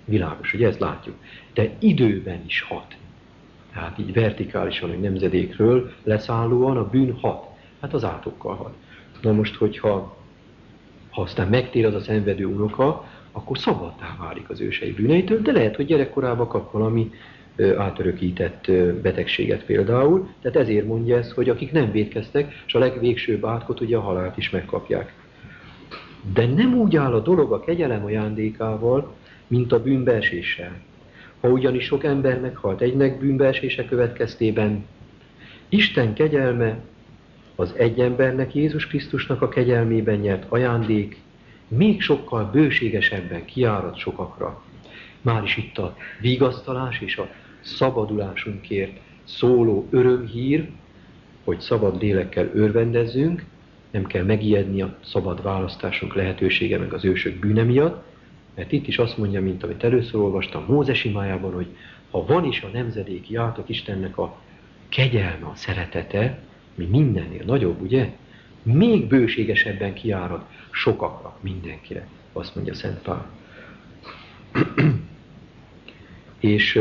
Világos, ugye ezt látjuk. De időben is hat. Tehát így vertikálisan, hogy nemzedékről leszállóan a bűn hat. Hát az átokkal hat. Na most, hogyha aztán megtér az a szenvedő unoka, akkor szabaddá válik az ősei bűneitől, de lehet, hogy gyerekkorában kap valami átörökített betegséget például. Tehát ezért mondja ezt, hogy akik nem vétkeztek, és a legvégsőbb átkot, ugye a halált is megkapják. De nem úgy áll a dolog a kegyelem ajándékával, mint a bűnbeeséssel. Ha ugyanis sok ember meghalt egynek bűnbeesése következtében, Isten kegyelme az egy embernek, Jézus Krisztusnak a kegyelmében nyert ajándék még sokkal bőségesebben kiárad sokakra. Már is itt a vigasztalás és a szabadulásunkért szóló örömhír, hogy szabad lélekkel örvendezzünk, nem kell megijedni a szabad választásunk lehetősége meg az ősök bűne miatt, mert itt is azt mondja, mint amit először olvastam Mózes imájában, hogy ha van is a nemzedéki átok Istennek a kegyelme, a szeretete, mi mindennél nagyobb, ugye? Még bőségesebben kiárad sokakra, mindenkire, azt mondja Szent Pál. És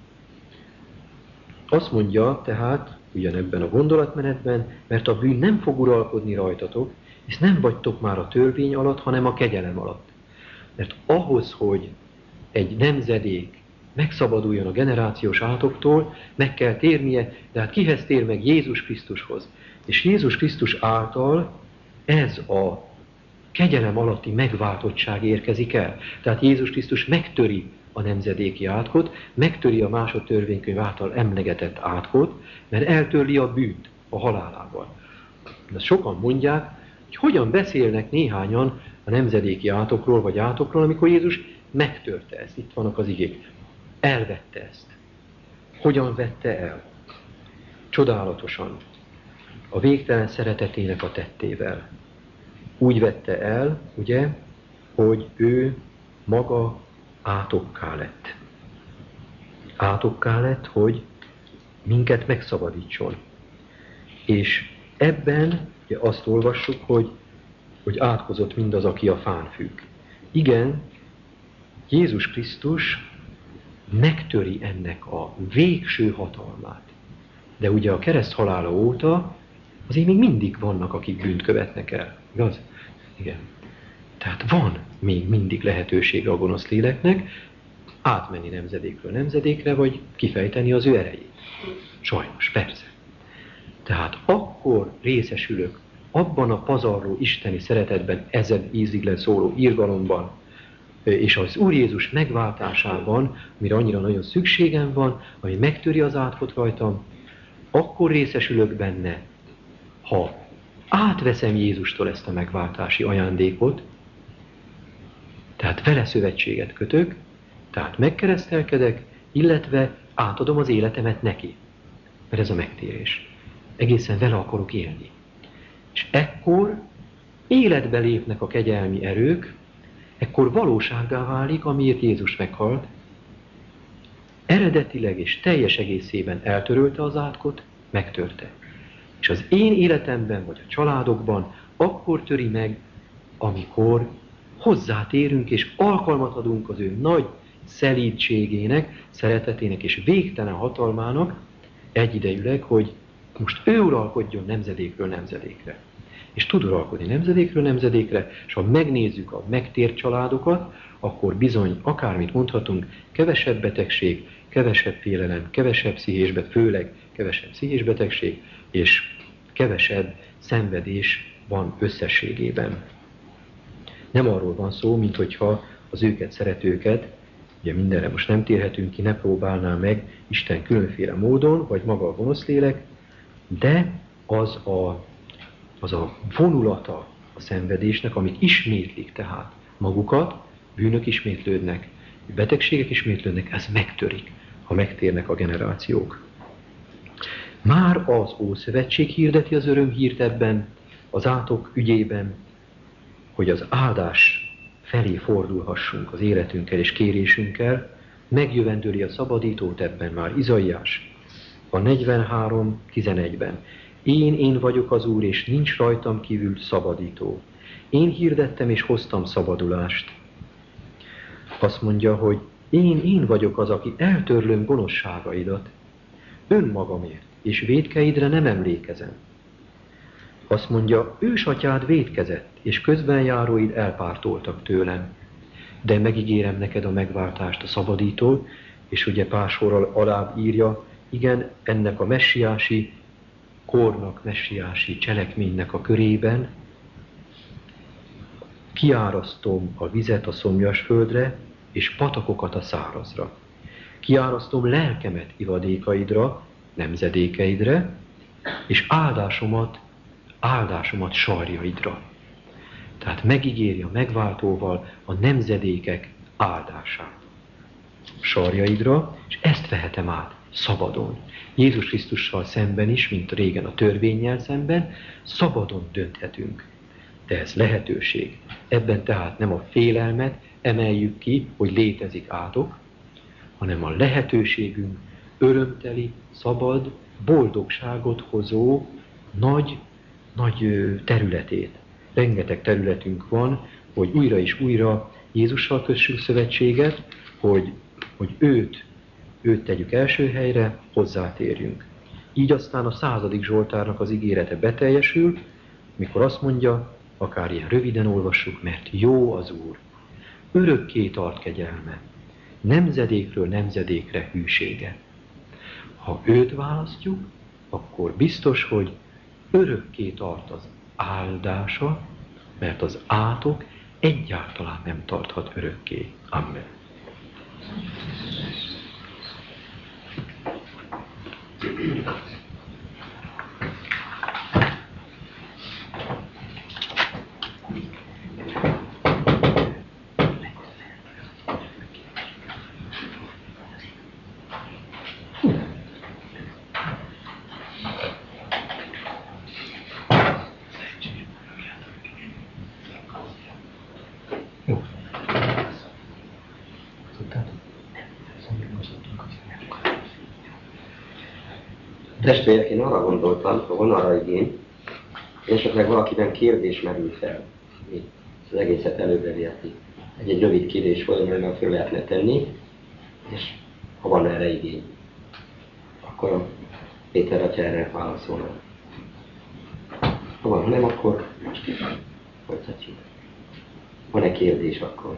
azt mondja tehát, ugyanebben a gondolatmenetben, mert a bűn nem fog uralkodni rajtatok, és nem vagytok már a törvény alatt, hanem a kegyelem alatt. Mert ahhoz, hogy egy nemzedék megszabaduljon a generációs átoktól, meg kell térnie, de hát kihez tér meg? Jézus Krisztushoz. És Jézus Krisztus által ez a kegyelem alatti megváltottság érkezik el. Tehát Jézus Krisztus megtöri a nemzedéki átkot, megtöri a másodtörvénykönyv által emlegetett átkot, mert eltörli a bűnt a halálával. De sokan mondják, hogy hogyan beszélnek néhányan a nemzedéki átokról vagy átokról, amikor Jézus megtörte ezt. Itt vannak az igék. Elvette ezt. Hogyan vette el? Csodálatosan. A végtelen szeretetének a tettével. Úgy vette el, ugye, hogy ő maga átokká lett. Átokká lett, hogy minket megszabadítson. És ebben ugye azt olvassuk, hogy átkozott mindaz, aki a fán függ. Igen, Jézus Krisztus megtöri ennek a végső hatalmát. De ugye a kereszt halála óta azért még mindig vannak, akik bűnt követnek el. Igaz? Igen. Tehát van még mindig lehetősége a gonosz léleknek átmenni nemzedékről nemzedékre, vagy kifejteni az ő erejét. Sajnos, persze. Tehát akkor részesülök abban a pazarló isteni szeretetben, ezen ízig szóló irgalomban, és az Úr Jézus megváltásában, amire annyira nagyon szükségem van, ami megtöri az átkot rajtam, akkor részesülök benne, ha átveszem Jézustól ezt a megváltási ajándékot, tehát vele szövetséget kötök, tehát megkeresztelkedek, illetve átadom az életemet neki. Mert ez a megtérés. Egészen vele akarok élni. És ekkor életbe lépnek a kegyelmi erők, ekkor valósággá válik, amiért Jézus meghalt. Eredetileg és teljes egészében eltörölte az átkot, megtörte. És az én életemben, vagy a családokban akkor töri meg, amikor hozzátérünk és alkalmat adunk az ő nagy szelídségének, szeretetének és végtelen hatalmának egyidejűleg, hogy most ő uralkodjon nemzedékről nemzedékre. És tud uralkodni nemzedékről nemzedékre, és ha megnézzük a megtért családokat, akkor bizony, akármit mondhatunk, kevesebb betegség, kevesebb félelem, kevesebb főleg kevesebb pszichés betegség, és kevesebb szenvedés van összességében. Nem arról van szó, mint hogyha az őket szeretőket, ugye mindenre most nem térhetünk ki, ne próbálná meg Isten különféle módon, vagy maga a gonosz lélek, de az a vonulata a szenvedésnek, amik ismétlik tehát magukat, bűnök ismétlődnek, betegségek ismétlődnek, ez megtörik, ha megtérnek a generációk. Már az Ószövetség hirdeti az örömhírt ebben, az átok ügyében, hogy az áldás felé fordulhassunk az életünkkel és kérésünkkel, megjövendőli a szabadítót ebben már Izaiás a 43:11-ben. Én vagyok az Úr, és nincs rajtam kívül szabadító. Én hirdettem és hoztam szabadulást. Azt mondja, hogy Én vagyok az, aki eltörlöm gonoszságaidat önmagamért, és vétkeidre nem emlékezem. Azt mondja, ősatyád vétkezett, és közbenjáróid elpártoltak tőlem. De megígérem neked a megváltást a szabadítól, és ugye pár sorral alább írja, igen, ennek a messiási kornak, messiási cselekménynek a körében kiárasztom a vizet a szomjas földre, és patakokat a szárazra. Kiárasztom lelkemet ivadékaidra, nemzedékeidre, és áldásomat sarjaidra. Tehát megígéri a megváltóval a nemzedékek áldását sarjaidra, és ezt vehetem át szabadon. Jézus Krisztussal szemben is, mint régen a törvénnyel szemben, szabadon dönthetünk. De ez lehetőség. Ebben tehát nem a félelmet emeljük ki, hogy létezik átok, hanem a lehetőségünk örömteli, szabad, boldogságot hozó nagy területét. Rengeteg területünk van, hogy újra és újra Jézussal kössünk szövetséget, hogy őt tegyük első helyre, hozzátérjünk. Így aztán a 100. Zsoltárnak az ígérete beteljesül, mikor azt mondja, akár ilyen röviden olvassuk, mert jó az Úr, örökké tart kegyelme, nemzedékről nemzedékre hűsége. Ha őt választjuk, akkor biztos, hogy örökké tart az áldása, mert az átok egyáltalán nem tarthat örökké. Amen. Testvérek, én arra gondoltam, ha van arra igény, és esetleg valakiben kérdés merül fel, mi az egészet előbbre viheti. Egy rövid kérdés folyamán föl lehetne tenni, és ha van erre igény, akkor a Péter atya erre válaszolna. Ha van, ha nem, akkor folytatjuk. Van-e kérdés akkor?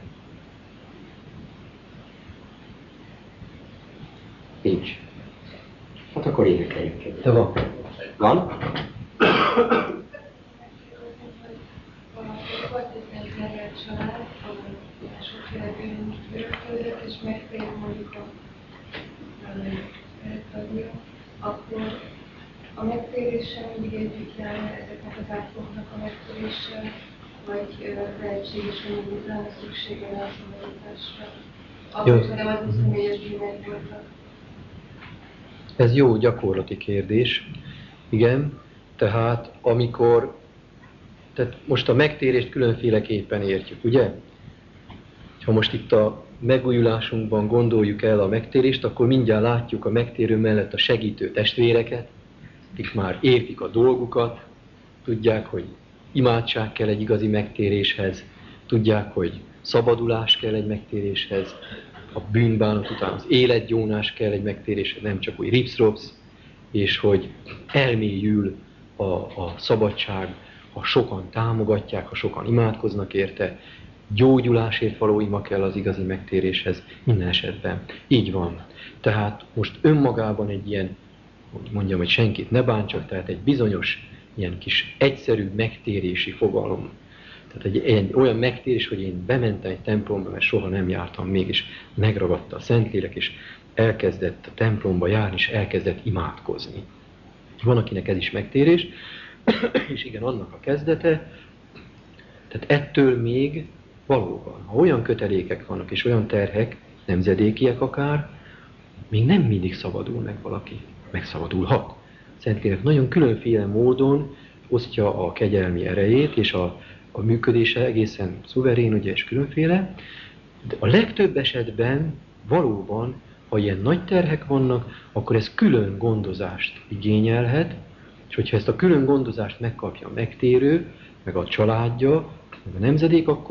Nincs. Hát akkor énekeljünk egyet. De van. Van? Volt egy terjelt család, ahol sokféle bűn örökölődött, és megtér mondjuk a tagja, akkor a megtéréssel mindig együtt járna ezeknek az átlagoknak a megtéréssel, vagy lehetséges, hogy mindig utána szüksége a szomorításra. Akkor nem az 24-es bűnek voltak. Ez jó gyakorlati kérdés. Igen, tehát tehát most a megtérést különféleképpen értjük, ugye? Ha most itt a megújulásunkban gondoljuk el a megtérést, akkor mindjárt látjuk a megtérő mellett a segítő testvéreket, akik már értik a dolgukat, tudják, hogy imádság kell egy igazi megtéréshez, tudják, hogy szabadulás kell egy megtéréshez, a bűnbánat után az életgyónás kell egy megtéréshez, nem csak úgy ripsz-ropsz, és hogy elmélyül a szabadság, ha sokan támogatják, ha sokan imádkoznak érte, gyógyulásért való ima kell az igazi megtéréshez, minden esetben. Így van. Tehát most önmagában egy ilyen, hogy mondjam, hogy senkit ne bántsak, tehát egy bizonyos, ilyen kis egyszerű megtérési fogalom. Tehát egy olyan megtérés, hogy én bementem egy templomba, mert soha nem jártam még, és megragadta a Szentlélek, és elkezdett a templomba járni, és elkezdett imádkozni. Van, akinek ez is megtérés, és igen, annak a kezdete, tehát ettől még valóban, ha olyan kötelékek vannak, és olyan terhek, nemzedékiek akár, még nem mindig szabadul meg valaki. Megszabadulhat. Szentlélek nagyon különféle módon osztja a kegyelmi erejét, és a működése egészen szuverén, ugye, és különféle, de a legtöbb esetben valóban, ha ilyen nagy terhek vannak, akkor ez külön gondozást igényelhet, és hogyha ezt a külön gondozást megkapja a megtérő, meg a családja, meg a nemzedék, akkor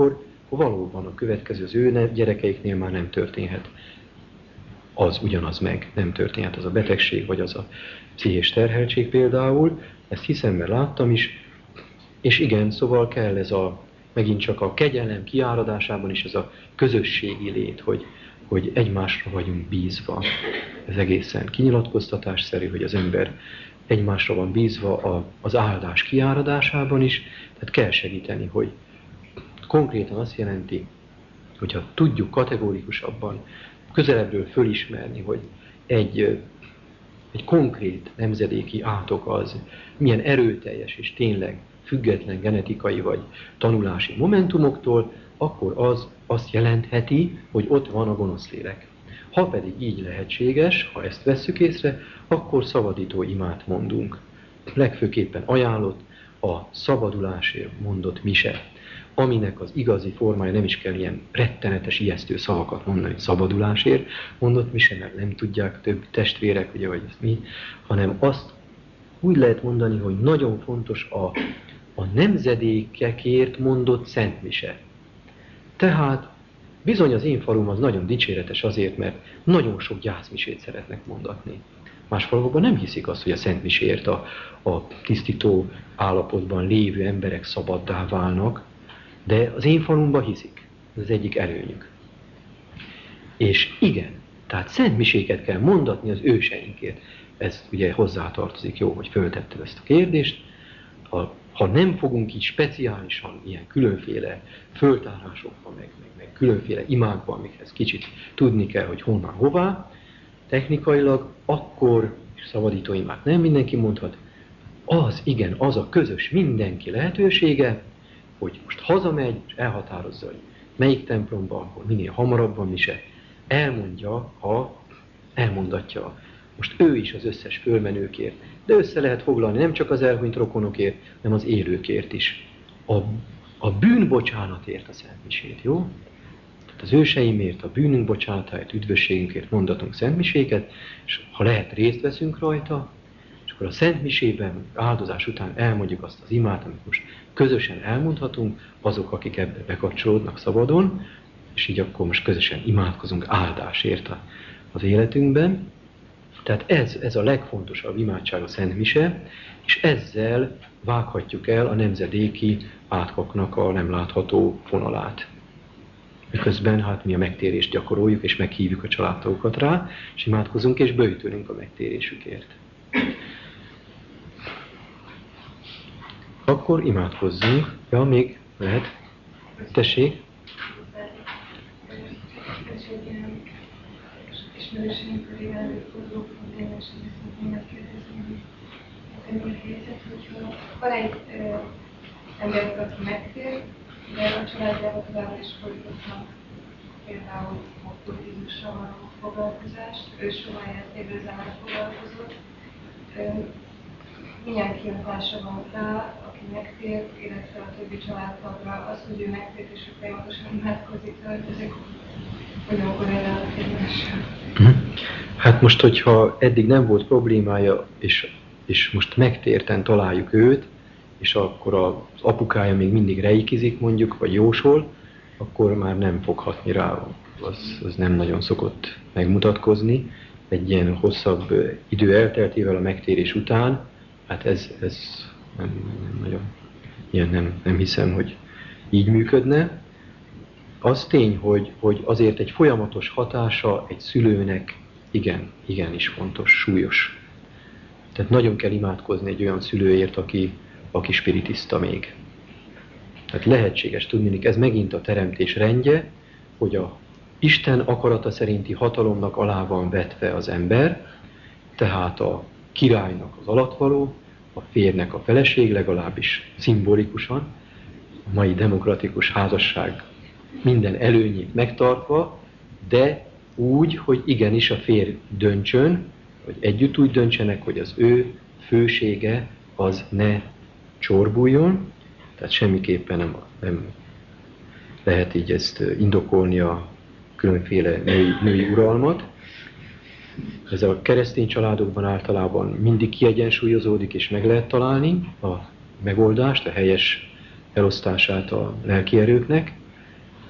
akkor valóban a következő az ő gyerekeiknél már nem történhet az ugyanaz meg, nem történhet az a betegség, vagy az a pszichés terheltség például. Ezt hiszem, mert láttam is. És igen, szóval kell ez megint csak a kegyelem kiáradásában is ez a közösségi lét, hogy egymásra vagyunk bízva. Ez egészen kinyilatkoztatásszerű, hogy az ember egymásra van bízva az áldás kiáradásában is, tehát kell segíteni, hogy konkrétan azt jelenti, hogyha tudjuk kategórikusabban, közelebbről fölismerni, hogy egy konkrét nemzedéki átok az milyen erőteljes és tényleg független genetikai vagy tanulási momentumoktól, akkor az azt jelentheti, hogy ott van a gonosz lélek. Ha pedig így lehetséges, ha ezt vesszük észre, akkor szabadító imát mondunk. Legfőképpen ajánlott a szabadulásért mondott mise, aminek az igazi formája nem is kell ilyen rettenetes, ijesztő szavakat mondani, szabadulásért mondott mise, mert nem tudják több testvérek, ugye, vagy ezt mi, hanem azt úgy lehet mondani, hogy nagyon fontos a nemzedékekért mondott szent mise. Tehát bizony az én falum az nagyon dicséretes azért, mert nagyon sok gyászmisét szeretnek mondatni. Más falvakban nem hiszik azt, hogy a szent miséért a tisztító állapotban lévő emberek szabaddá válnak, de az én falumban hiszik. Ez az egyik előnyük. És igen, tehát szent miséket kell mondatni az őseinkért. Ez ugye hozzátartozik, jó, hogy föltetted ezt a kérdést. Ha nem fogunk így speciálisan ilyen különféle föltárásokban, meg különféle imákban, amikhez kicsit tudni kell, hogy honnan hová, technikailag, akkor szabadító imát nem mindenki mondhat. Az, igen, az a közös mindenki lehetősége, hogy most hazamegy, és elhatározza, hogy melyik templomban, akkor minél hamarabb van mise, elmondja, ha elmondatja. Most ő is az összes fölmenőkért, de össze lehet foglalni nem csak az elhunyt rokonokért, hanem az élőkért is. A bűnbocsánatért a szentmisét, jó? Tehát az őseimért, a bűnünk bocsánatáért, üdvösségünkért mondatunk szentmiséket, és ha lehet, részt veszünk rajta, és akkor a szentmisében áldozás után elmondjuk azt az imát, amit most közösen elmondhatunk, azok, akik ebbe bekapcsolódnak szabadon, és így akkor most közösen imádkozunk áldásért az életünkben. Tehát ez a legfontosabb imádság a Szent Mise, és ezzel vághatjuk el a nemzedéki átkaknak a nem látható vonalát. Miközben hát mi a megtérést gyakoroljuk, és meghívjuk a családtagokat rá, és imádkozunk, és böjtölünk a megtérésükért. Akkor imádkozzunk. Ja, még lehet. Tessék. Ismerőseim köré előforduló problémás, hogy szeretném megkérdezni, hogy mi a helyzet, hogyha van egy emberünk, aki megtér, de a családjában tovább is folytatnak például okkultizmussal való foglalkozást, ő soha életében zára foglalkozott. Milyen kihatása van rá, aki megtér, illetve a többi családtagra, az, hogy ő megtért és ő folyamatosan imádkozik, ezek hogyan korrelálnak egymással? Hát most, hogyha eddig nem volt problémája, és most megtérten találjuk őt, és akkor az apukája még mindig reikizik mondjuk, vagy jósol, akkor már nem fog hatni rá, az nem nagyon szokott megmutatkozni. Egy ilyen hosszabb idő elteltével a megtérés után, hát ez nem nagyon, ilyen nem hiszem, hogy így működne. Az tény, hogy azért egy folyamatos hatása egy szülőnek igenis fontos, súlyos. Tehát nagyon kell imádkozni egy olyan szülőért, aki spiritista még. Tehát lehetséges tudni, ez megint a teremtés rendje, hogy a Isten akarata szerinti hatalomnak alá van vetve az ember, tehát a királynak az alattvaló, a férnek a feleség, legalábbis szimbolikusan, a mai demokratikus házasság minden előnyét megtartva, de úgy, hogy igenis a férj döntsön, vagy együtt úgy döntsenek, hogy az ő fősége az ne csorbuljon, tehát semmiképpen nem lehet így ezt indokolni a különféle női uralmat. Ez a keresztény családokban általában mindig kiegyensúlyozódik, és meg lehet találni a megoldást, a helyes elosztását a lelki erőknek.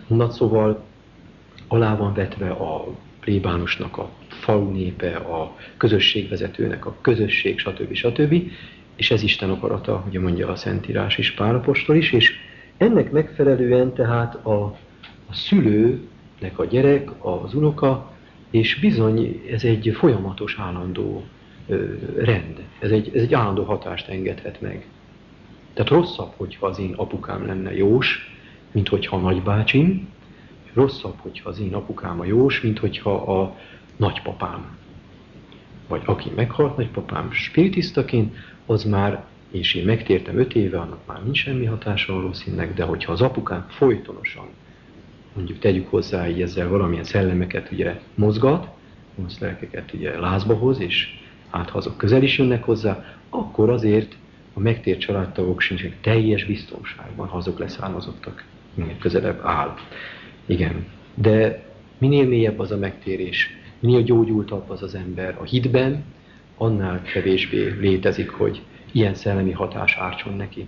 Na szóval alá van vetve a plébánusnak a falu népe, a közösségvezetőnek a közösség, stb. És ez Isten akarata, ugye mondja a Szentírás is, Pál apostol is, és ennek megfelelően tehát a szülőnek a gyerek, az unoka, és bizony ez egy folyamatos, állandó rend. Ez egy állandó hatást engedhet meg. Tehát rosszabb, hogyha az én apukám lenne Jós, mint hogyha a nagybácsim, rosszabb, hogyha az én apukám a Jós, mint hogyha a nagypapám. Vagy aki meghalt nagypapám spiritisztaként, az már, és én megtértem 5 éve, annak már nincs semmi hatása valószínűleg, de hogyha az apukám folytonosan, mondjuk tegyük hozzá így ezzel valamilyen szellemeket ugye mozgat, az lelkeket ugye lázba hoz, és hát ha azok közel is jönnek hozzá, akkor azért a megtért családtagok sincsenek teljes biztonságban, ha azok leszármazottak, minél közelebb áll. Igen, de minél mélyebb az a megtérés, minél gyógyultabb az az ember a hitben, annál kevésbé létezik, hogy ilyen szellemi hatás ártson neki.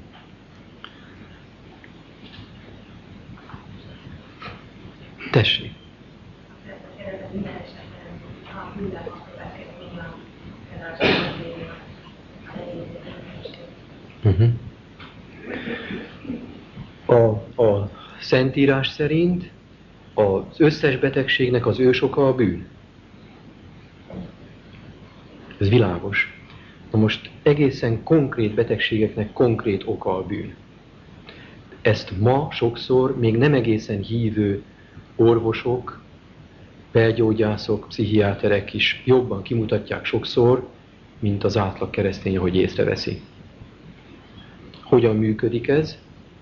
Tessék! A Szentírás szerint az összes betegségnek az ősoka a bűn. Ez világos. Na most egészen konkrét betegségeknek konkrét oka a bűn. Ezt ma sokszor még nem egészen hívő orvosok, belgyógyászok, pszichiáterek is jobban kimutatják sokszor, mint az átlag keresztény, ahogy észreveszi. Hogyan működik ez?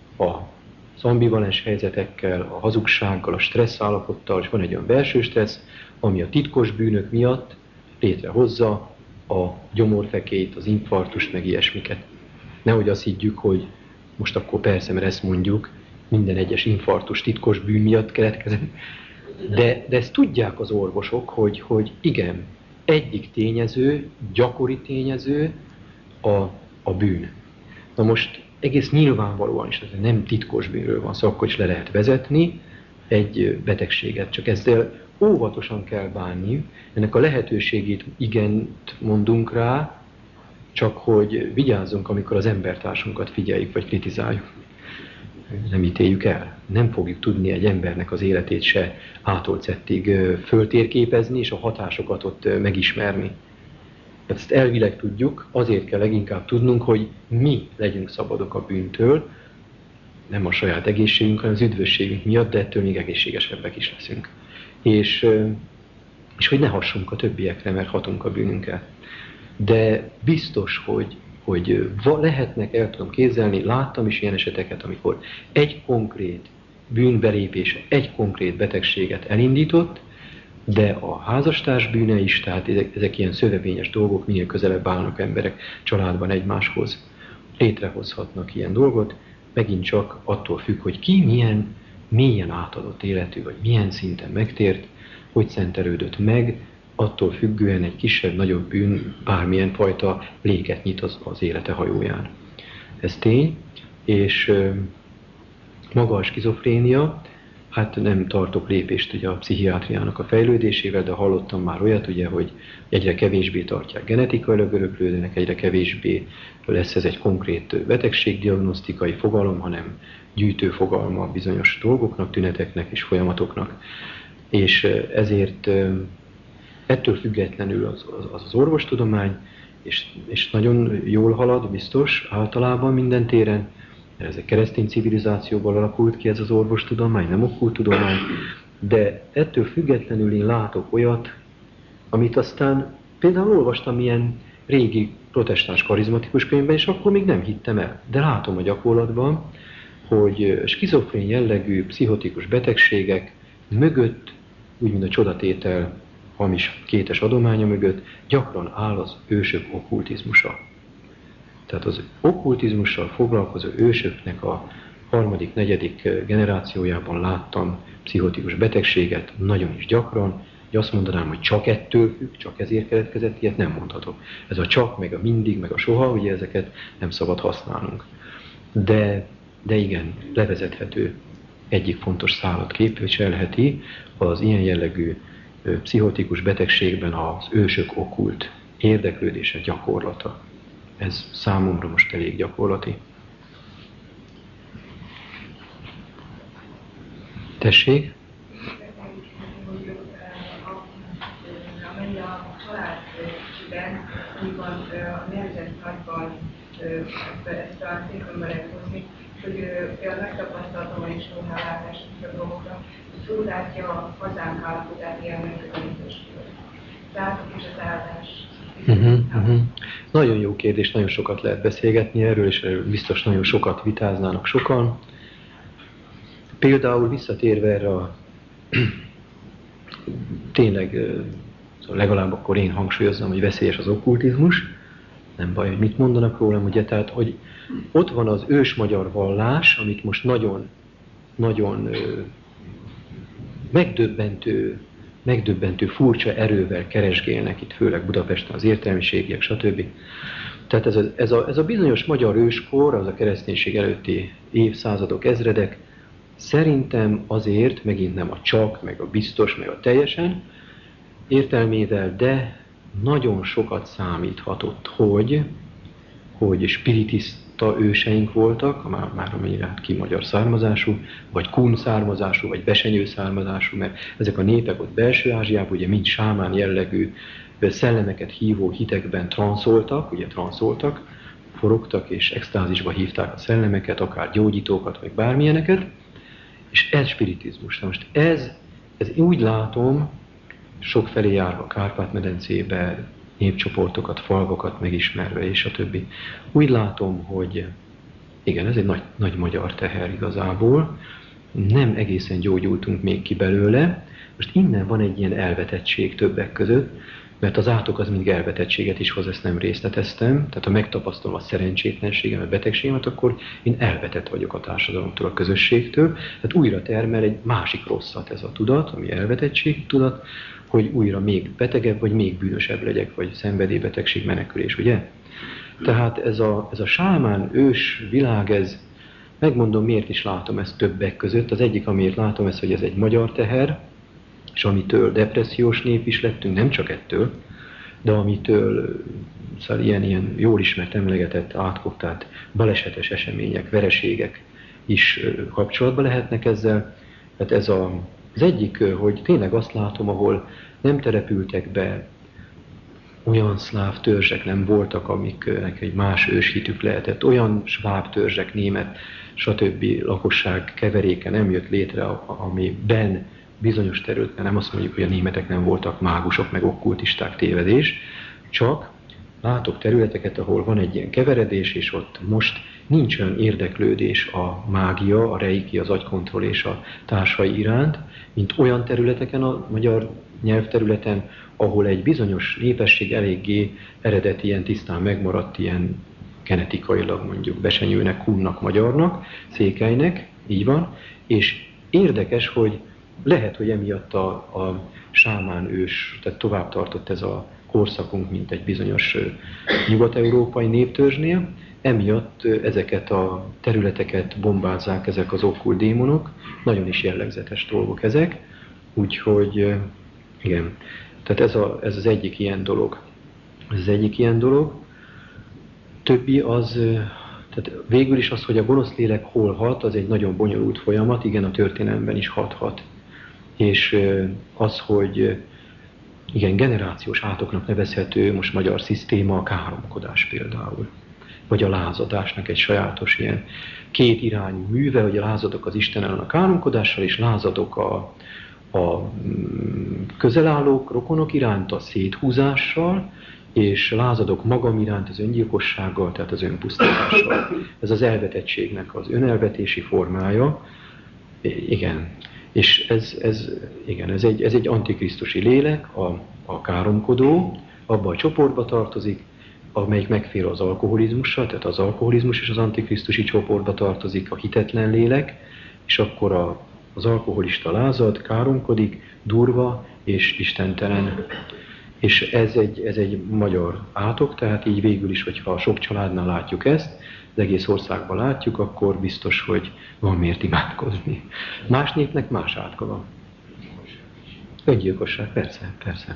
Az ambivalens helyzetekkel, a hazugsággal, a stressz állapottal, és van egy olyan belső stressz, ami a titkos bűnök miatt létrehozza a gyomorfekélyt, az infarktust, meg ilyesmiket. Nehogy azt higgyük, hogy most akkor persze, mert ezt mondjuk, minden egyes infarktus titkos bűn miatt keletkezett. De ezt tudják az orvosok, hogy igen, egyik tényező, gyakori tényező a bűn. Na most egész nyilvánvalóan is, nem titkos bűnről van szó, akkor is le lehet vezetni egy betegséget, csak ezzel óvatosan kell bánni, ennek a lehetőségét igent mondunk rá, csak hogy vigyázzunk, amikor az embertársunkat figyeljük vagy kritizáljuk. Nem ítéljük el. Nem fogjuk tudni egy embernek az életét se A-tól Z-ig föltérképezni, és a hatásokat ott megismerni. Ezt elvileg tudjuk, azért kell leginkább tudnunk, hogy mi legyünk szabadok a bűntől, nem a saját egészségünk, hanem az üdvösségünk miatt, de ettől még egészségesebbek is leszünk. És hogy ne hassunk a többiekre, mert hatunk a bűnünkkel. De biztos, hogy lehetnek, el tudom képzelni, láttam is ilyen eseteket, amikor egy konkrét bűnbelépése, egy konkrét betegséget elindított, de a házastárs bűne is, tehát ezek ilyen szövevényes dolgok, minél közelebb állnak emberek családban egymáshoz, létrehozhatnak ilyen dolgot, megint csak attól függ, hogy ki milyen mélyen átadott életű, vagy milyen szinten megtért, hogy szentelődött meg, attól függően egy kisebb-nagyobb bűn bármilyen fajta léket nyit az élete hajóján. Ez tény, és maga a skizofrénia, hát nem tartok lépést ugye a pszichiátriának a fejlődésével, de hallottam már olyat, ugye, hogy egyre kevésbé tartják genetikailag öröklődőnek, egyre kevésbé lesz ez egy konkrét betegségdiagnosztikai fogalom, hanem gyűjtő fogalma bizonyos dolgoknak, tüneteknek és folyamatoknak. És ezért ettől függetlenül az orvostudomány, és nagyon jól halad, biztos, általában minden téren, mert ez egy keresztény civilizációból alakult ki ez az orvostudomány, nem okkulttudomány, de ettől függetlenül én látok olyat, amit aztán például olvastam ilyen régi protestáns karizmatikus könyvben, és akkor még nem hittem el. De látom a gyakorlatban, hogy skizofrén jellegű pszichotikus betegségek mögött, úgy mint a csodatétel hamis kétes adománya mögött, gyakran áll az ősök okkultizmusa. Tehát az okkultizmussal foglalkozó ősöknek a 3., 4. generációjában láttam pszichotikus betegséget nagyon is gyakran, hogy azt mondanám, hogy csak ettől függ, csak ezért keletkezett, ilyet nem mondhatok. Ez a csak, meg a mindig, meg a soha, ugye ezeket nem szabad használnunk. De igen, levezethető egyik fontos szálat képviselheti az ilyen jellegű pszichotikus betegségben az ősök okkult érdeklődése, gyakorlata. Ez számomra most elég gyakorlati. Tessék? Amely a család kicsiben, úgyban a nevezett nagyban ezt a szépen belehozni, hogy például megtapasztaltam a iskolálátás a dolgokra, hogy úgy látja a hazánk állapotát ilyen megközelítésről. Szálltok és az áldás. Nagyon jó kérdés, nagyon sokat lehet beszélgetni erről, és erről biztos nagyon sokat vitáznának sokan. Például visszatérve erre a tényleg, legalább akkor én hangsúlyozzam, hogy veszélyes az okkultizmus, nem baj, hogy mit mondanak rólam, ugye, tehát, hogy ott van az ős magyar vallás, amit most nagyon megdöbbentő furcsa erővel keresgélnek itt, főleg Budapesten az értelmiségiek, stb. Tehát ez a bizonyos magyar őskor, az a kereszténység előtti évszázadok, ezredek, szerintem azért, megint nem a csak, meg a biztos, meg a teljesen értelmével, de nagyon sokat számíthatott, hogy spiritista őseink voltak, már amennyire ki magyar származású, vagy kun származású, vagy besenyő származású, mert ezek a népek ott belső Ázsiában ugye mind sámán jellegű szellemeket hívó hitekben transzoltak, forogtak és extázisba hívták a szellemeket, akár gyógyítókat, vagy bármilyeneket, és ez spiritizmus. Na most ez úgy látom, sokfelé járva Kárpát-medencébe, népcsoportokat, falvakat megismerve, és a többi. Úgy látom, hogy igen, ez egy nagy magyar teher igazából. Nem egészen gyógyultunk még ki belőle. Most innen van egy ilyen elvetettség többek között, mert az átok az mindig elvetettséget is hoz, ezt nem részleteztem. Tehát ha megtapasztalom a szerencsétlenségem, a betegségemet, akkor én elvetett vagyok a társadalomtól, a közösségtől. Tehát újra termel egy másik rosszat ez a tudat, ami elvetettség tudat, hogy újra még betegebb, vagy még bűnösebb legyek, vagy szenvedélybetegség, menekülés, ugye? Tehát ez a sámán ős világ, ez, megmondom, miért is látom ezt többek között. Az egyik, amiért látom ezt, hogy ez egy magyar teher, és amitől depressziós nép is lettünk, nem csak ettől, de amitől szóval ilyen jól ismert, emlegetett, átkoptált balesetes események, vereségek is kapcsolatba lehetnek ezzel. Tehát ez az egyik, hogy tényleg azt látom, ahol nem települtek be, olyan szláv törzsek nem voltak, amiknek egy más őshitük lehetett, olyan sváb törzsek, német, stb. Lakosság keveréke nem jött létre, amiben bizonyos területen, nem azt mondjuk, hogy a németek nem voltak mágusok, meg okkultisták, tévedés, csak látok területeket, ahol van egy ilyen keveredés, és ott most nincs olyan érdeklődés a mágia, a reiki, az agykontroll és a társai iránt, mint olyan területeken, a magyar nyelvterületen, ahol egy bizonyos népesség eléggé eredeti, ilyen tisztán megmaradt, ilyen genetikailag mondjuk besenyőnek, kunnak, magyarnak, székelynek, így van, és érdekes, hogy lehet, hogy emiatt a sámán ős, tehát tovább tartott ez a korszakunk, mint egy bizonyos nyugat-európai néptörzsnél, emiatt ezeket a területeket bombázzák ezek az okkult démonok, nagyon is jellegzetes dolgok ezek, úgyhogy igen, tehát ez az egyik ilyen dolog. Ez az egyik ilyen dolog. Többi az, tehát végül is az, hogy a gonosz lélek hol hat, az egy nagyon bonyolult folyamat, igen, a történelemben is hathat. És az, hogy igen, generációs átoknak nevezhető most magyar szisztéma a káromkodás például. Vagy a lázadásnak egy sajátos ilyen két irányú műve, hogy a lázadok az Isten ellen a káromkodással, és lázadok a közelállók, rokonok iránt a széthúzással, és lázadok magam iránt az öngyilkossággal, tehát az önpusztítással. Ez az elvetettségnek az önelvetési formája. Igen. És ez egy antikrisztusi lélek, a káromkodó, abba a csoportba tartozik, amelyik megfér az alkoholizmussal, tehát az alkoholizmus és az antikrisztusi csoportba tartozik, a hitetlen lélek, és akkor az alkoholista lázad, káromkodik, durva és istentelen. És ez egy magyar átok, tehát így végül is, hogyha sok családnál látjuk ezt, az egész országban látjuk, akkor biztos, hogy van miért imádkozni. Más népnek más átka van. Öngyilkosság, persze, persze.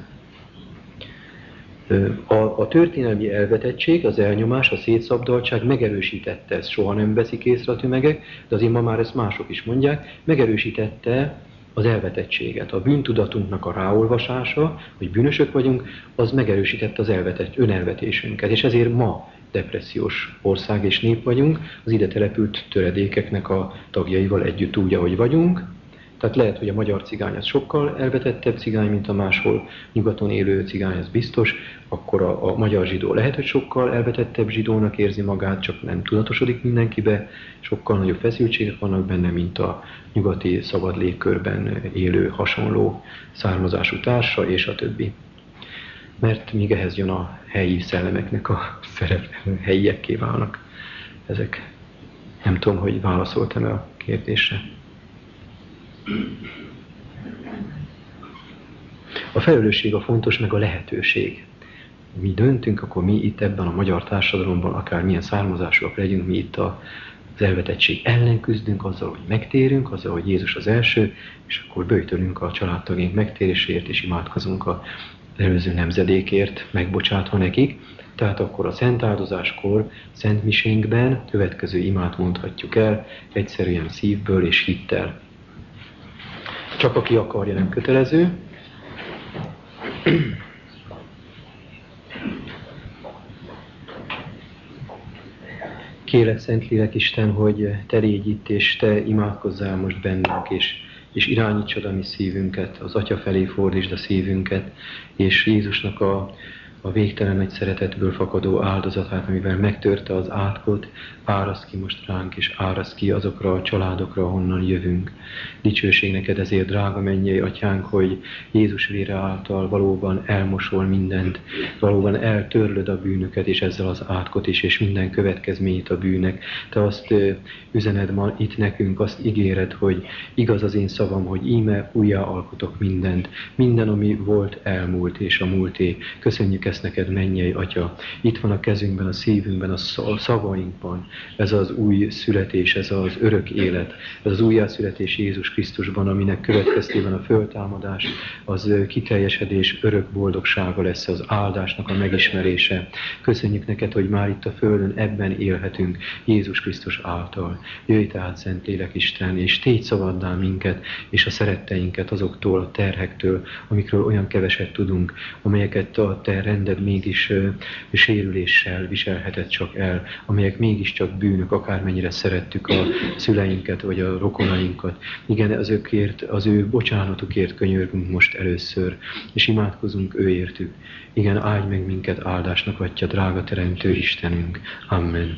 A történelmi elvetettség, az elnyomás, a szétszabdaltság megerősítette, ezt soha nem veszik észre a tömegek, de azért ma már ezt mások is mondják, megerősítette az elvetettséget. A bűntudatunknak a ráolvasása, hogy bűnösök vagyunk, az megerősítette az önelvetésünket, és ezért ma depressziós ország és nép vagyunk, az ide települt töredékeknek a tagjaival együtt úgy, ahogy vagyunk. Tehát lehet, hogy a magyar cigány az sokkal elvetettebb cigány, mint a máshol nyugaton élő cigány, az biztos, akkor a magyar zsidó lehet, hogy sokkal elvetettebb zsidónak érzi magát, csak nem tudatosodik mindenkibe, sokkal nagyobb feszültségek vannak benne, mint a nyugati szabad légkörben élő hasonló származású társa, és a többi. Mert még ehhez jön a helyi szellemeknek a szereplő, helyiekké válnak ezek. Nem tudom, hogy válaszoltam-e a kérdésre. A felelősség a fontos, meg a lehetőség. Mi döntünk, akkor mi itt ebben a magyar társadalomban, akár milyen származásúak legyünk, mi itt az elvetettség ellen küzdünk, azzal, hogy megtérünk, azzal, hogy Jézus az első, és akkor böjtölünk a családtagjaink megtéréséért, és imádkozunk az előző nemzedékért, megbocsátva nekik. Tehát akkor a szent áldozáskor, szent misénkben következő imát mondhatjuk el, egyszerűen szívből és hittel. Csak aki akarja, nem kötelező. Kérlek, Szentlélek Isten, hogy te légy itt, és te imádkozzál most bennünk, és irányítsad a mi szívünket, az Atya felé fordítsd a szívünket, és Jézusnak a végtelen nagy szeretetből fakadó áldozatát, amivel megtörte az átkot, áraszt ki most ránk, és áraszt ki azokra a családokra, ahonnan jövünk. Dicsőség neked ezért, drága mennyei Atyánk, hogy Jézus vére által valóban elmosol mindent, valóban eltörlöd a bűnöket, és ezzel az átkot is, és minden következményét a bűnnek. Te azt üzened ma itt nekünk, azt ígéred, hogy igaz az én szavam, hogy íme újjá alkotok mindent. Minden, ami volt, elmúlt, és a múlté. Köszönjük ezt neked, mennyei Atya. Itt van a kezünkben, a szívünkben, a szavainkban. Ez az új születés, ez az örök élet, ez az újjászületés Jézus Krisztusban, aminek következtében a föltámadás, az kiteljesedés, örök boldogsága lesz, az áldásnak a megismerése. Köszönjük neked, hogy már itt a földön ebben élhetünk Jézus Krisztus által. Jöjj tehát, Szentlélek Isten, és tégy szabaddá minket, és a szeretteinket azoktól a terhektől, amikről olyan keveset tudunk, amelyeket a te rended mégis sérüléssel viselhetett csak el, amelyek mégiscsak bűnök, akármennyire szerettük a szüleinket, vagy a rokonainkat. Igen, az ő bocsánatukért könyörgünk most először, és imádkozunk őértük. Igen, áldj meg minket áldásnak, Atya, drága Teremtő Istenünk. Amen.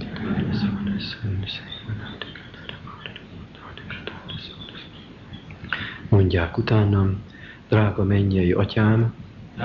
Mondják utánam, drága mennyei Atyám,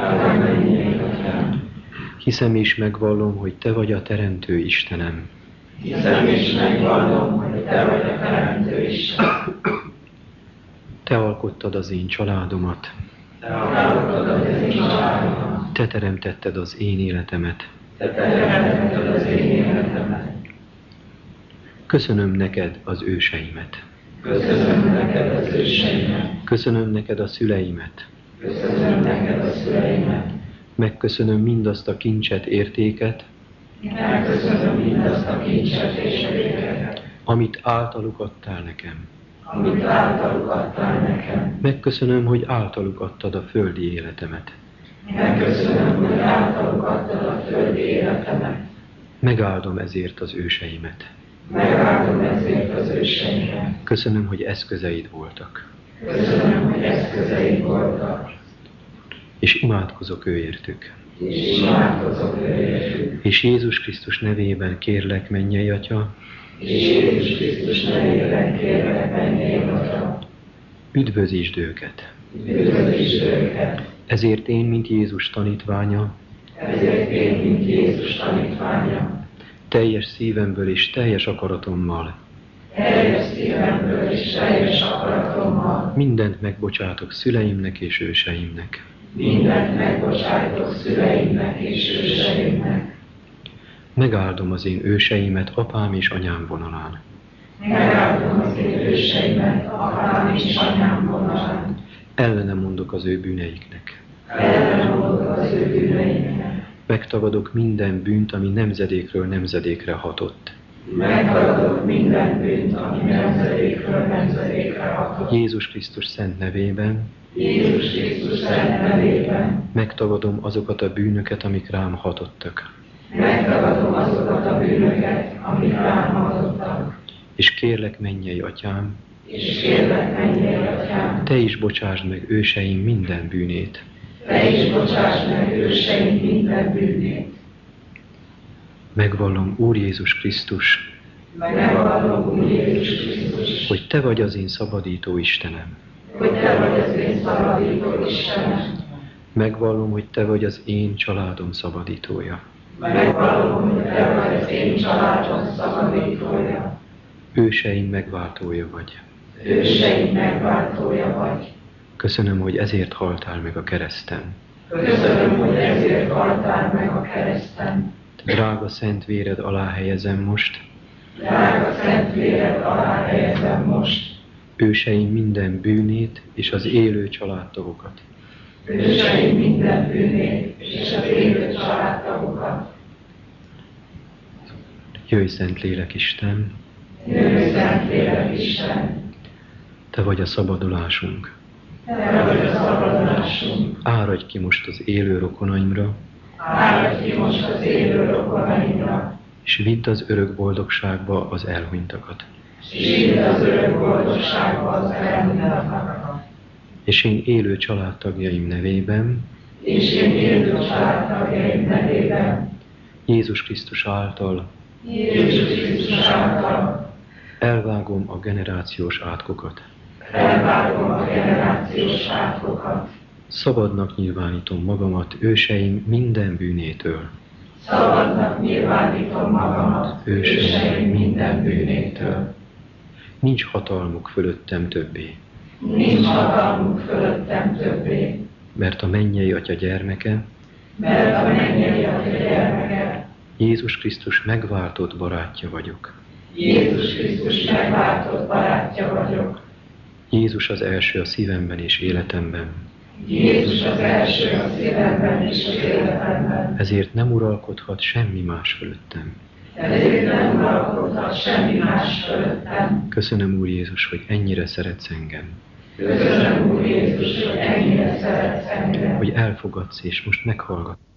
hiszem és megvallom, hogy te vagy a Teremtő Istenem. Hiszem és megvallom, hogy te vagy a Teremtő Istenem. Te alkottad az én családomat. Te alkottad az én családomat. Te teremtetted az én életemet. Te teremtetted az én életemet. Köszönöm neked az őseimet. Köszönöm neked az őseimet. Köszönöm neked a szüleimet. Köszönöm neked a szüleimet. Megköszönöm mindazt a kincset, értéket, Megköszönöm mindazt a kincset és értéket, amit általuk adtál nekem. amit általuk adtál nekem. Megköszönöm, hogy általuk adtad a földi életemet. Megköszönöm, hogy általuk adtad a földi életemet. Megáldom ezért az őseimet. Megáldom ezért az őseimet. Köszönöm, hogy eszközeid voltak. Köszönöm, hogy eszközeid voltak. És imádkozok őértük. És imádkozok őértük. És Jézus Krisztus nevében kérlek, mennyei Atya, És Jézus Krisztus nevében kérlek, mennyei Atya, üdvözítsd őket. üdvözítsd őket. Ezért én, mint Jézus tanítványa, Ezért én, mint Jézus tanítványa, teljes szívemből és teljes akaratommal teljes szívemből és teljes akaratommal mindent megbocsátok szüleimnek és őseimnek. mindent megbocsájtok szüleimnek és őseimnek. Megáldom az én őseimet apám és anyám vonalán. Megáldom az én őseimet apám és anyám vonalán. Ellene mondok az ő bűneiknek. Ellene mondok az ő bűneiknek. Megtagadok minden bűnt, ami nemzedékről nemzedékre hatott. Megtagadok minden bűnt, ami nemzedékről nemzedékre hatott. Jézus Krisztus szent nevében. Jézus Krisztus szent nevében. Megtagadom azokat a bűnöket, amik rám hatottak. Megtagadom azokat a bűnöket, amik rám hatottak. És kérlek, mennyei atyám, És kérlek, mennyei atyám, te is bocsásd meg őseim minden bűnét. te is bocsásd meg őseim minden bűnét. Megvallom, Úr Jézus Krisztus, Megvallom, Úr Jézus Krisztus, hogy te vagy az én szabadító Istenem. hogy te vagy az én szabadító Istenem. Megvallom, hogy te vagy az én családom szabadítója. Megvallom, hogy te vagy az én családom szabadítója. Őseim megváltója vagy. Őseim megváltója vagy. Köszönöm, hogy ezért haltál meg a kereszten. Köszönöm, hogy ezért haltál meg a kereszten. Te drága szent véred alá helyezem most Drága szent véred alá helyezem most őseim minden bűnét és az élő családtagokat. őseim minden bűnét és az élő családtagokat. Jöjj, Szent Lélek Isten, Jöjj, szent lélek Isten, te vagy a szabadulásunk. te vagy a szabadulásunk. Áradj ki most az élő rokonaimra, Áradj ki most az élő rokonaimra, és vidd az örök boldogságba az elhunytakat. és vidd az örök boldogságba az elhunytakat. És én élő családtagjaim nevében, És én élő családtagjaim nevében, Jézus Krisztus által Jézus Krisztus által elvágom a generációs átkokat. elvágom a generációs átkokat. Szabadnak nyilvánítom magamat őseim minden bűnétől. Szabadnak nyilvánítom magamat Őseim minden bűnétől. Nincs hatalmuk fölöttem többé, Nincs hatalmuk fölöttem többé, mert a mennyei Atya gyermeke, mert a mennyei Atya gyermeke, Jézus Krisztus megváltott barátja vagyok. Jézus Krisztus megváltott barátja vagyok. Jézus az első a szívemben és életemben. Jézus az első a szívemben és az életemben. Ezért nem uralkodhat semmi más fölöttem. Ezért nem uralkodhat semmi más fölöttem. Köszönöm, Úr Jézus, hogy ennyire szeretsz engem. Köszönöm, Úr Jézus, hogy ennyire szeretsz engem. Hogy elfogadsz és most meghallgatsz.